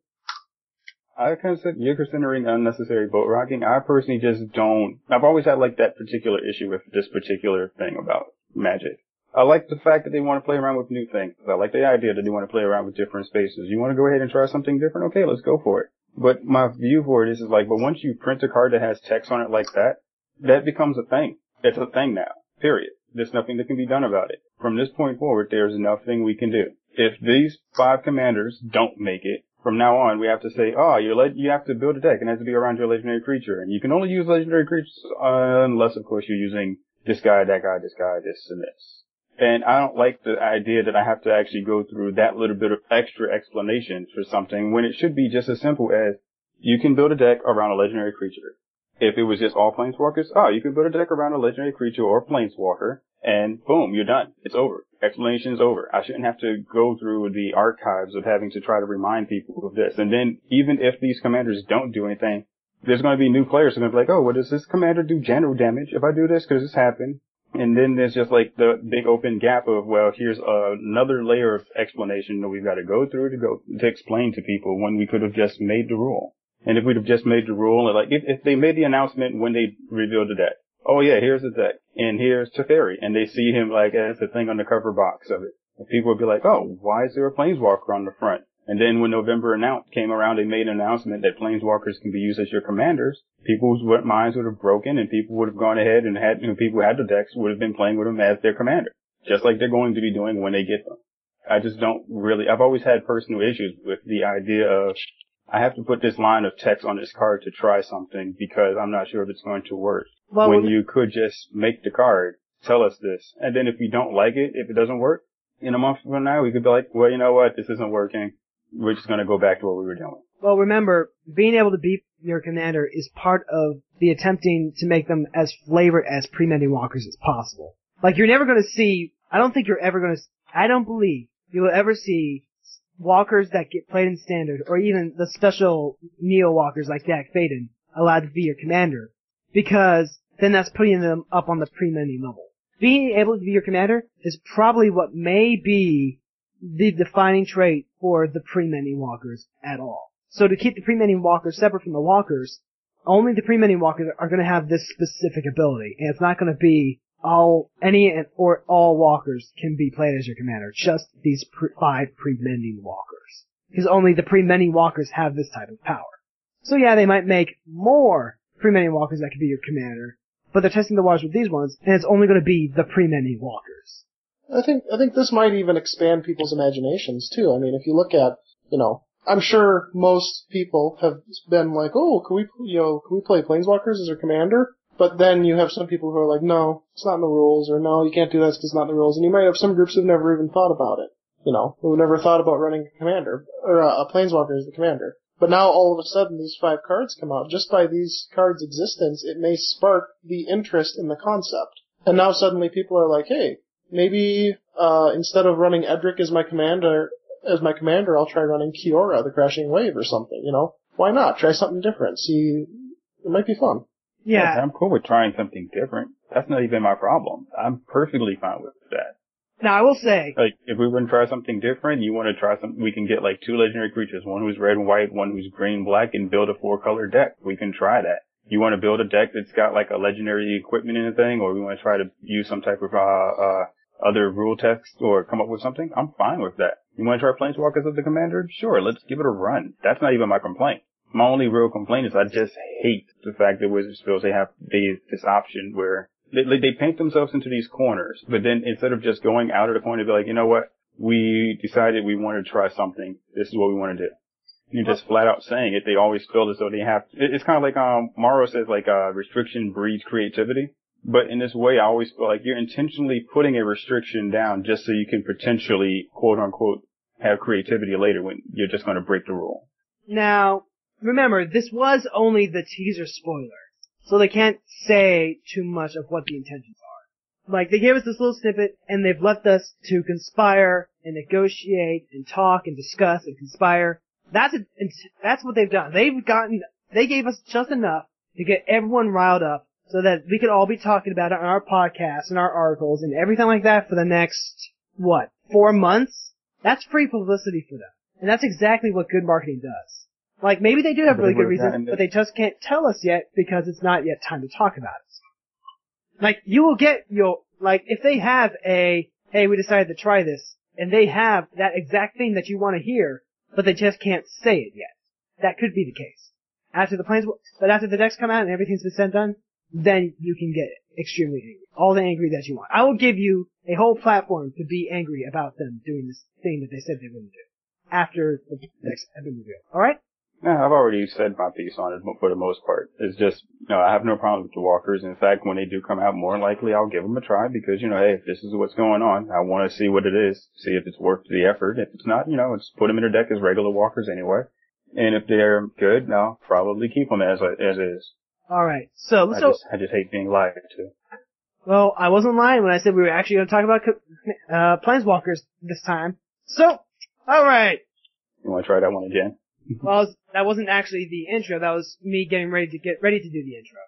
I consider, you're considering unnecessary boat rocking. I personally just don't, I've always had like that particular issue with this particular thing about Magic. I like the fact that they want to play around with new things. I like the idea that they want to play around with different spaces. You want to go ahead and try something different? Okay, let's go for it. But my view for it is, is like, but once you print a card that has text on it like that, that becomes a thing. It's a thing now. Period. There's nothing that can be done about it. From this point forward, there's nothing we can do. If these five commanders don't make it, from now on, we have to say, oh, you're le- you have to build a deck and it has to be around your legendary creature. And you can only use legendary creatures uh, unless, of course, you're using this guy, that guy, this guy, this, and this. And I don't like the idea that I have to actually go through that little bit of extra explanation for something when it should be just as simple as you can build a deck around a legendary creature. If it was just all planeswalkers, oh, you can build a deck around a legendary creature or planeswalker, and boom, you're done. It's over. Explanation's over. I shouldn't have to go through the archives of having to try to remind people of this. And then even if these commanders don't do anything, there's going to be new players who are going to be like, oh, well, does this commander do general damage if I do this? Because this happened. And then there's just like the big open gap of, well, here's uh, another layer of explanation that we've got to go through to go to explain to people when we could have just made the rule. And if we'd have just made the rule, and like if, if they made the announcement when they revealed the deck, oh yeah, here's the deck, and here's Teferi, and they see him like as the thing on the cover box of it, and people would be like, oh, why is there a Planeswalker on the front? And then when November announced came around, they made an announcement that Planeswalkers can be used as your commanders. People's minds would have broken, and people would have gone ahead and had, you know, people who had the decks would have been playing with them as their commander, just like they're going to be doing when they get them. I just don't really. I've always had personal issues with the idea of I have to put this line of text on this card to try something because I'm not sure if it's going to work. Well, when you could just make the card, tell us this, and then if you don't like it, if it doesn't work, in a month from now, we could be like, well, you know what, this isn't working. We're just going to go back to what we were doing. Well, remember, being able to beat your commander is part of the attempting to make them as flavored as pre-mending walkers as possible. Like, you're never going to see, I don't think you're ever going to, I don't believe you will ever see walkers that get played in standard, or even the special neo-walkers like Dak Faden, allowed to be your commander, because then that's putting them up on the pre-mending level. Being able to be your commander is probably what may be the defining trait for the pre-mending walkers at all. So to keep the pre-mending walkers separate from the walkers, only the pre-mending walkers are going to have this specific ability, and it's not going to be all, any or all walkers can be played as your commander, just these pre- five pre-mending walkers. Because only the pre-mending walkers have this type of power. So yeah, they might make more pre-mending walkers that could be your commander, but they're testing the waters with these ones, and it's only going to be the pre-mending walkers. I think I think this might even expand people's imaginations too. I mean, if you look at, you know, I'm sure most people have been like, oh, can we, you know, can we play Planeswalkers as our commander? But then you have some people who are like, no, it's not in the rules, or no, you can't do that because it's not in the rules. And you might have some groups who've never even thought about it, you know, who've never thought about running a commander, or a, a Planeswalker as the commander. But now all of a sudden these five cards come out. Just by these cards' existence, it may spark the interest in the concept. And now suddenly people are like, hey, maybe uh instead of running Edric as my commander, as my commander, I'll try running Kiora, the Crashing Wave, or something, you know? Why not? Try something different. See, it might be fun. Yeah. I'm cool with trying something different. That's not even my problem. I'm perfectly fine with that. Now, I will say, like, if we want to try something different, you want to try something, we can get like two legendary creatures, one who's red and white, one who's green black, and build a four color deck. We can try that. You want to build a deck that's got like a legendary equipment in the thing, or we want to try to use some type of, uh, uh, other rule text or come up with something, I'm fine with that. You want to try Planeswalkers as the commander? Sure, let's give it a run. That's not even my complaint. My only real complaint is I just hate the fact that Wizards feels they have they, this option where they, they paint themselves into these corners, but then instead of just going out of the corner, be like, you know what, we decided we want to try something. This is what we want to do. You're just flat out saying it. They always feel as though they have. It's kind of like um Morrow says, like uh restriction breeds creativity. But in this way, I always feel like you're intentionally putting a restriction down just so you can potentially, quote unquote, have creativity later when you're just going to break the rule. Now, remember, this was only the teaser spoiler, so they can't say too much of what the intentions are. Like, they gave us this little snippet, and they've left us to conspire and negotiate and talk and discuss and conspire. That's a, that's what they've done. They've gotten, they gave us just enough to get everyone riled up so that we could all be talking about it on our podcasts and our articles and everything like that for the next, what, four months? That's free publicity for them. And that's exactly what good marketing does. Like, maybe they do have really good reasons, but they just can't tell us yet because it's not yet time to talk about it. Like, you will get your, like, if they have a, hey, we decided to try this, and they have that exact thing that you want to hear, but they just can't say it yet. That could be the case. After the plans, but after the decks come out and everything's been said done, then you can get extremely angry. All the angry that you want. I will give you a whole platform to be angry about them doing this thing that they said they were going to do. After the decks have been revealed. Alright? Yeah, I've already said my piece on it for the most part. It's just, you know, I have no problem with the walkers. In fact, when they do come out, more likely I'll give them a try because, you know, hey, if this is what's going on, I want to see what it is, see if it's worth the effort. If it's not, you know, just put them in a deck as regular walkers anyway. And if they're good, I'll probably keep them as as is. All right. So let's I go. just, I just hate being lied to. Well, I wasn't lying when I said we were actually going to talk about uh, Planeswalkers this time. So, all right. You want to try that one again? Well, that wasn't actually the intro. That was me getting ready to get ready to do the intro.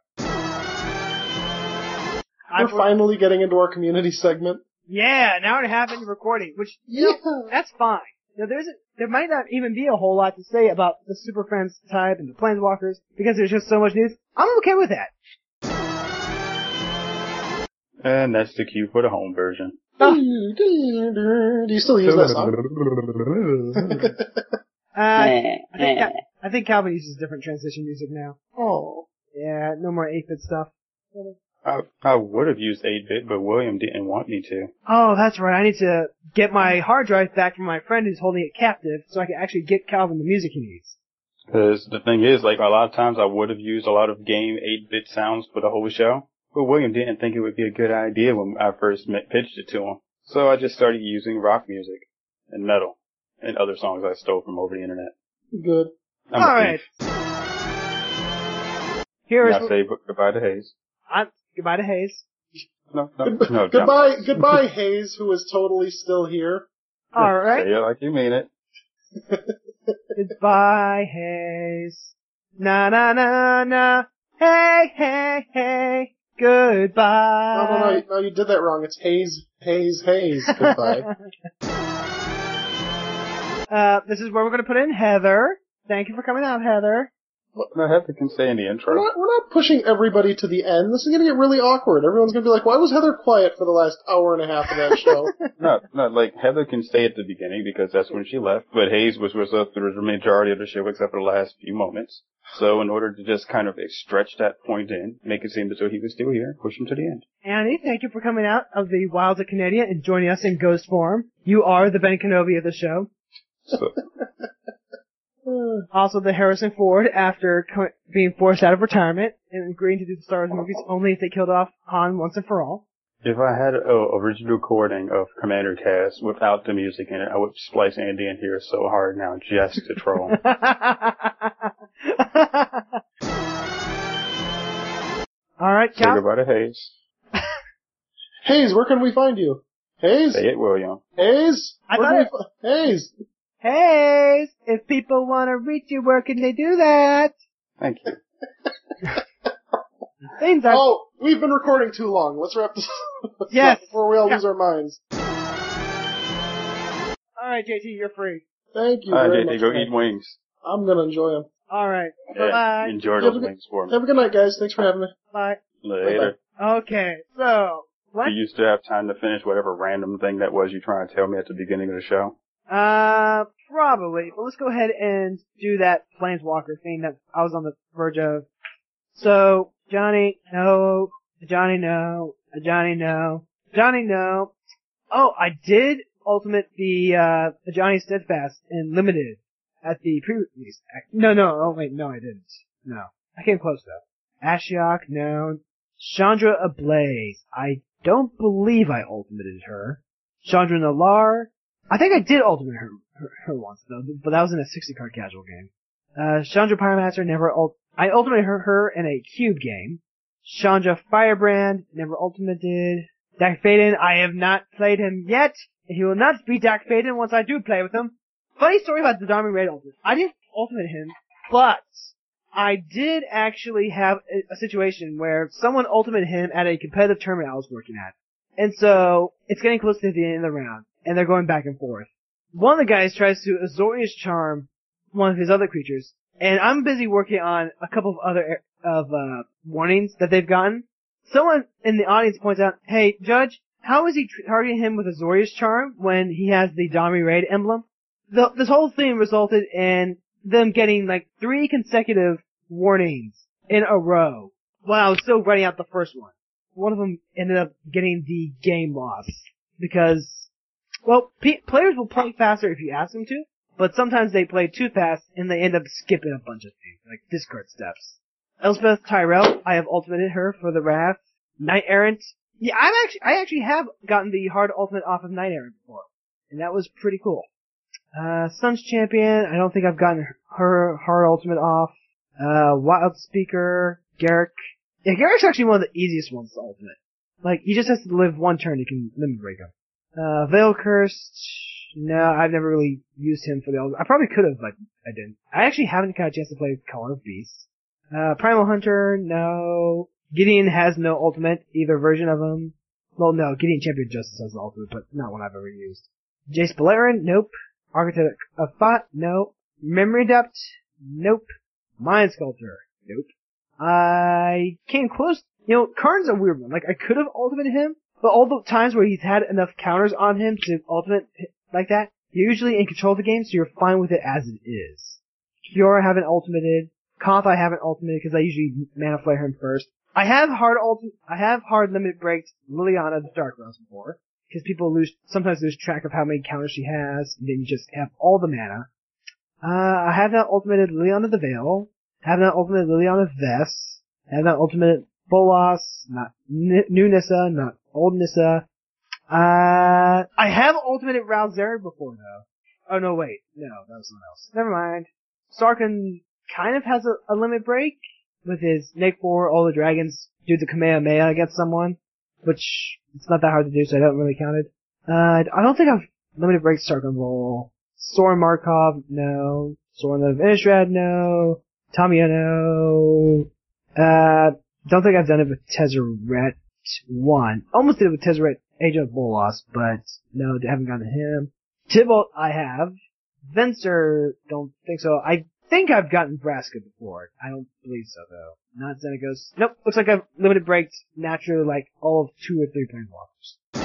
We're I've, finally getting into our community segment. Yeah, an hour and a half into recording, which you Yeah. know, that's fine. Now, there's a, there might not even be a whole lot to say about the Super Friends type and the Planeswalkers because there's just so much news. I'm okay with that. And that's the cue for the home version. Oh. Do you still use that song? uh, I, think, I think Calvin uses different transition music now. Oh. Yeah, no more eight-bit stuff. I, I would have used eight bit, but William didn't want me to. Oh, that's right. I need to get my hard drive back from my friend who's holding it captive so I can actually get Calvin the music he needs. Because the thing is, like, a lot of times I would have used a lot of game eight bit sounds for the whole show, but William didn't think it would be a good idea when I first met, pitched it to him. So I just started using rock music and metal and other songs I stole from over the internet. Good. I'm All a right. thief. Here is And I say goodbye to Hayes. I'm, goodbye to Hayes. No, no, Goodbye, no. goodbye, goodbye, Hayes, who is totally still here. All right. Say it like you mean it. Goodbye, Hayes. Na na na na. Hey, hey, hey. Goodbye. No, no, no, no, you did that wrong. It's Hayes, Hayes, Hayes. Goodbye. uh, this is where we're gonna put in Heather. Thank you for coming out, Heather. No, Heather can say in the intro. We're not, we're not pushing everybody to the end. This is gonna get really awkward. Everyone's gonna be like, why was Heather quiet for the last hour and a half of that show? No, no, like, Heather can stay at the beginning because that's when she left, but Hayes was with us through the majority of the show except for the last few moments. So in order to just kind of stretch that point in, make it seem as though he was still here, push him to the end. Annie, thank you for coming out of the wilds of Canada and joining us in ghost form. You are the Ben Kenobi of the show. So, Also the Harrison Ford after co- being forced out of retirement and agreeing to do the Star Wars movies only if they killed off Han once and for all. if I had an original recording of Commander Cast without the music in it, I would splice Andy in here so hard now just to troll. Alright, Say Cal. goodbye to Hayes. Hayes, where can we find you? Hayes? Say it, William. Hayes? I Where thought can it- we fi- Hayes! Hey, if people want to reach you, where can they do that? Thank you. Things are... Oh, we've been recording too long. Let's wrap this up Yes. before we all Yeah. lose our minds. Alright, J T, you're free. Thank you Uh, very J T, much. go man. eat wings. I'm gonna enjoy them. Alright. Yeah, Bye-bye. enjoy Have those a good- wings for me. Have a good night, guys. Thanks for having me. Bye. Later. Okay, so... What? Do you still have time to finish whatever random thing that was you trying to tell me at the beginning of the show? Uh, probably. But let's go ahead and do that Planeswalker thing that I was on the verge of. So, Johnny, no. Johnny, no. Johnny, no. Johnny, no. Oh, I did ultimate the, uh, the Johnny Steadfast in Limited at the pre-release. No, no, oh wait, no I didn't. No. I came close though. Ashiok, no. Chandra Ablaze. I don't believe I ultimated her. Chandra Nalar. I think I did ultimate her, her, her once though, but that was in a sixty card casual game. Uh, Chandra Pyromancer, never ult- I ultimated her, her in a cube game. Chandra Firebrand, never ultimated. Dak Faden, I have not played him yet. And he will not be Dak Faden once I do play with him. Funny story about the Dharma Raid ultimate. I didn't ultimate him, but I did actually have a, a situation where someone ultimated him at a competitive tournament I was working at. And so, it's getting close to the end of the round, and they're going back and forth. One of the guys tries to Azorius Charm one of his other creatures, and I'm busy working on a couple of other, of, uh, warnings that they've gotten. Someone in the audience points out, hey, Judge, how is he tr- targeting him with Azorius Charm when he has the Dami Raid emblem? The, this whole thing resulted in them getting like three consecutive warnings in a row while I was still writing out the first one. One of them ended up getting the game loss because, well, p- players will play faster if you ask them to, but sometimes they play too fast and they end up skipping a bunch of things, like discard steps. Elspeth Tyrell, I have ultimated her for the Wrath. Knight Errant, yeah, I'm actually, I actually have gotten the hard ultimate off of Knight Errant before, and that was pretty cool. Uh, Sun's Champion, I don't think I've gotten her hard ultimate off. Uh, Wild Speaker, Garrick. Yeah, Garrick's actually one of the easiest ones to ultimate. Like, he just has to live one turn, you can limit break him. Uh, Veil Cursed, no, I've never really used him for the ultimate. I probably could have, but I didn't. I actually haven't got a chance to play Caller of Beasts. Uh, Primal Hunter, no. Gideon has no ultimate, either version of him. Well, no, Gideon Champion Justice has the ultimate, but not one I've ever used. Jace Beleren, nope. Architect of Thought, no. Memory Adept, nope. Mind Sculptor, nope. I came close. You know, Karn's a weird one. Like, I could have ultimated him, but all the times where he's had enough counters on him to ultimate like that, you're usually in control of the game, so you're fine with it as it is. Kiora I haven't ultimated. Koth I haven't ultimated because I usually mana flare him first. I have hard ulti- I have hard limit breaks Liliana the Dark Rose before, because people lose, sometimes lose track of how many counters she has, and then you just have all the mana. Uh, I have not ultimated Liliana the Veil. I have not ultimated Liliana Vess. I have not ultimated Bolas, not N- new Nissa, not old Nissa. Uh, I have ultimated Ralzeri before though. Oh no, wait. No, that was someone else. Never mind. Sarkin kind of has a, a limit break with his Neg four, all the dragons do the Kamehameha against someone, which it's not that hard to do, so I don't really count it. Uh, I don't think I've limited break Sarkin Roll. Soren Markov, no. Soren of Innistrad, no. Tamiya, no. Uh, don't think I've done it with Tezzeret one. Almost did it with Tezzeret Agent of Bolas, but no, haven't gotten to him. Tybalt, I have. Venser, don't think so. I think I've gotten Vraska before. I don't believe so, though. Not Xenagos. Nope, looks like I've limited breaked naturally like all of two or three planeswalkers.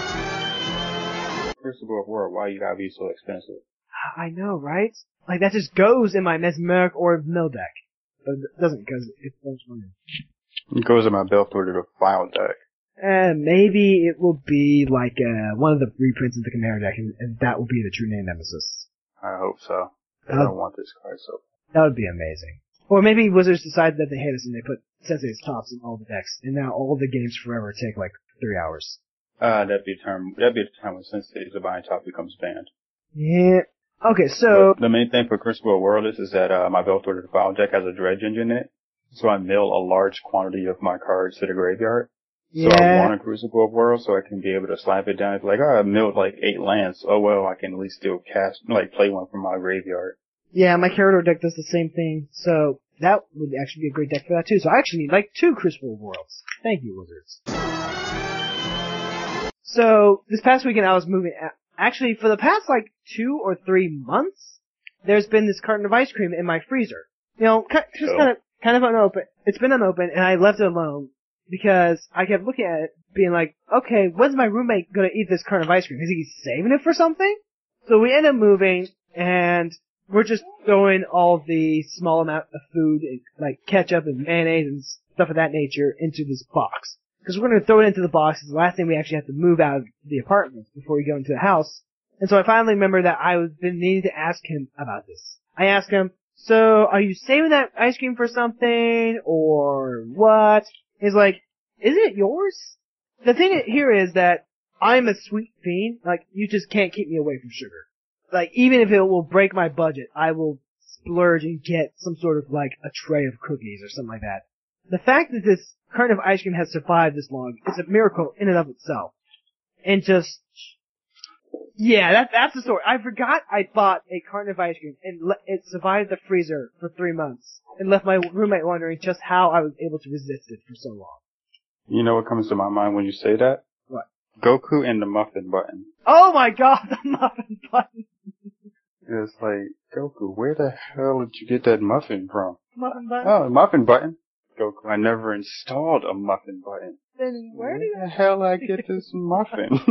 Crucible of War, why you gotta be so expensive? I know, right? Like, that just goes in my Mesmeric or Mill deck. But it doesn't, because it's bunch of money. It goes in my Belthor to the File deck. And maybe it will be like uh, one of the reprints of the Chimera deck, and, and that will be the true name Nemesis. I hope so. I Uh, don't want this card so. That would be amazing. Or maybe Wizards decided that they hate us and they put Sensei's tops in all the decks, and now all the games forever take like three hours. Uh, that'd be a term, that'd be a time when Sensei's Divine Top becomes banned. Yeah. Okay, so... But the main thing for Crucible World is, is that, uh, my Belthor to the File deck has a dredge engine in it, so I mill a large quantity of my cards to the graveyard. So yeah. I want a Crucible of Worlds so I can be able to slap it down. It's like, oh, I milled like eight lands. Oh well, I can at least still cast, like play one from my graveyard. Yeah, my Carador deck does the same thing, so that would actually be a great deck for that too. So I actually need like two Crucible of Worlds. Thank you, Wizards. So, this past weekend I was moving, actually for the past like two or three months, there's been this carton of ice cream in my freezer. You know, just Oh. kind of, kind of unopened. It's been unopened and I left it alone. Because I kept looking at it, being like, okay, when's my roommate gonna eat this carton of ice cream? Is he saving it for something? So we end up moving, and we're just throwing all the small amount of food, like ketchup and mayonnaise and stuff of that nature, into this box. Because we're gonna throw it into the box, it's the last thing we actually have to move out of the apartment before we go into the house. And so I finally remember that I was been needing to ask him about this. I asked him, so are you saving that ice cream for something, or what? He's like, is it yours? The thing here is that I'm a sweet fiend. Like, you just can't keep me away from sugar. Like, even if it will break my budget, I will splurge and get some sort of, like, a tray of cookies or something like that. The fact that this carton of ice cream has survived this long is a miracle in and of itself. And just, yeah, that, that's the story. I forgot I bought a carton of ice cream and le- it survived the freezer for three months. And left my roommate wondering just how I was able to resist it for so long. You know what comes to my mind when you say that? What? Goku and the muffin button. Oh my god, the muffin button! It's like, Goku, where the hell did you get that muffin from? Muffin button? Oh, a muffin button. Goku, I never installed a muffin button. Then where Where did the hell I get this muffin?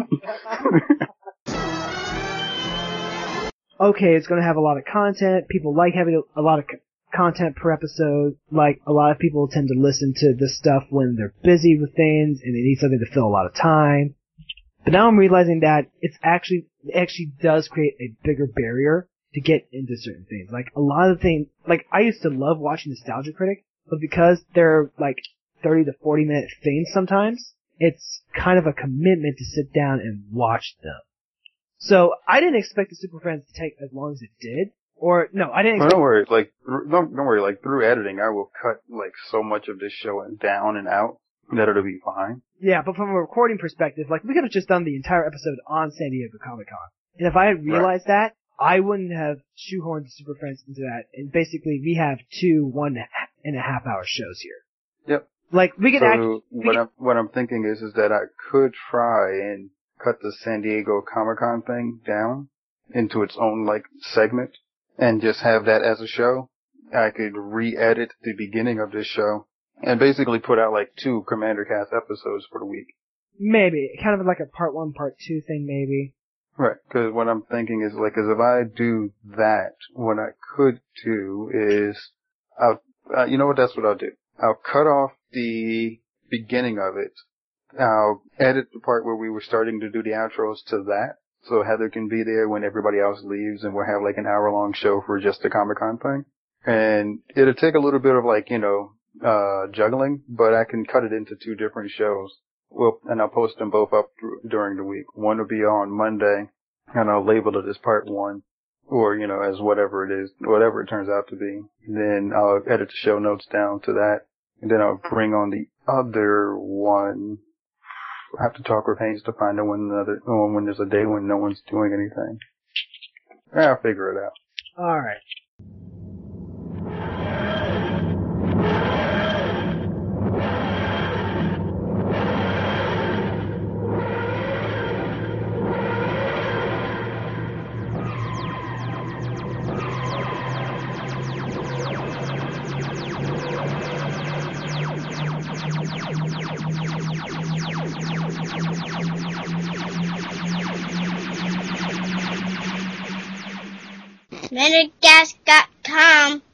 Okay, it's gonna have a lot of content. People like having a, a lot of co- content per episode. Like, a lot of people tend to listen to this stuff when they're busy with things and they need something to fill a lot of time. But now I'm realizing that it's actually, it actually does create a bigger barrier to get into certain things. Like, a lot of things, like, I used to love watching Nostalgia Critic, but because they're, like, thirty to forty minute things sometimes, it's kind of a commitment to sit down and watch them. So, I didn't expect the Super Friends to take as long as it did. Or, no, I didn't Well, expect... don't worry, like, don't, don't worry, like, through editing, I will cut, like, so much of this show down and out that it'll be fine. Yeah, but from a recording perspective, like, we could have just done the entire episode on San Diego Comic-Con. And if I had realized right. that, I wouldn't have shoehorned the Super Friends into that. And basically, we have two one and a half hour shows here. Yep. Like, we can so actually... what, I'm, what I'm thinking is, is that I could try and cut the San Diego Comic-Con thing down into its own, like, segment. And just have that as a show. I could re-edit the beginning of this show and basically put out like two Commander Cast episodes for the week. Maybe. Kind of like a part one, part two thing, maybe. Right. Because what I'm thinking is like, is if I do that, what I could do is, I'll, uh, you know what, that's what I'll do. I'll cut off the beginning of it. I'll edit the part where we were starting to do the outros to that. So Heather can be there when everybody else leaves, and we'll have like an hour-long show for just the Comic-Con thing. And it'll take a little bit of like, you know, uh, juggling, but I can cut it into two different shows. Well, and I'll post them both up during the week. One will be on Monday, and I'll label it as part one, or, you know, as whatever it is, whatever it turns out to be. Then I'll edit the show notes down to that, and then I'll bring on the other one. I have to talk with Haynes to find out when another, when there's a day when no one's doing anything. I'll figure it out. Alright. Commander Cast dot com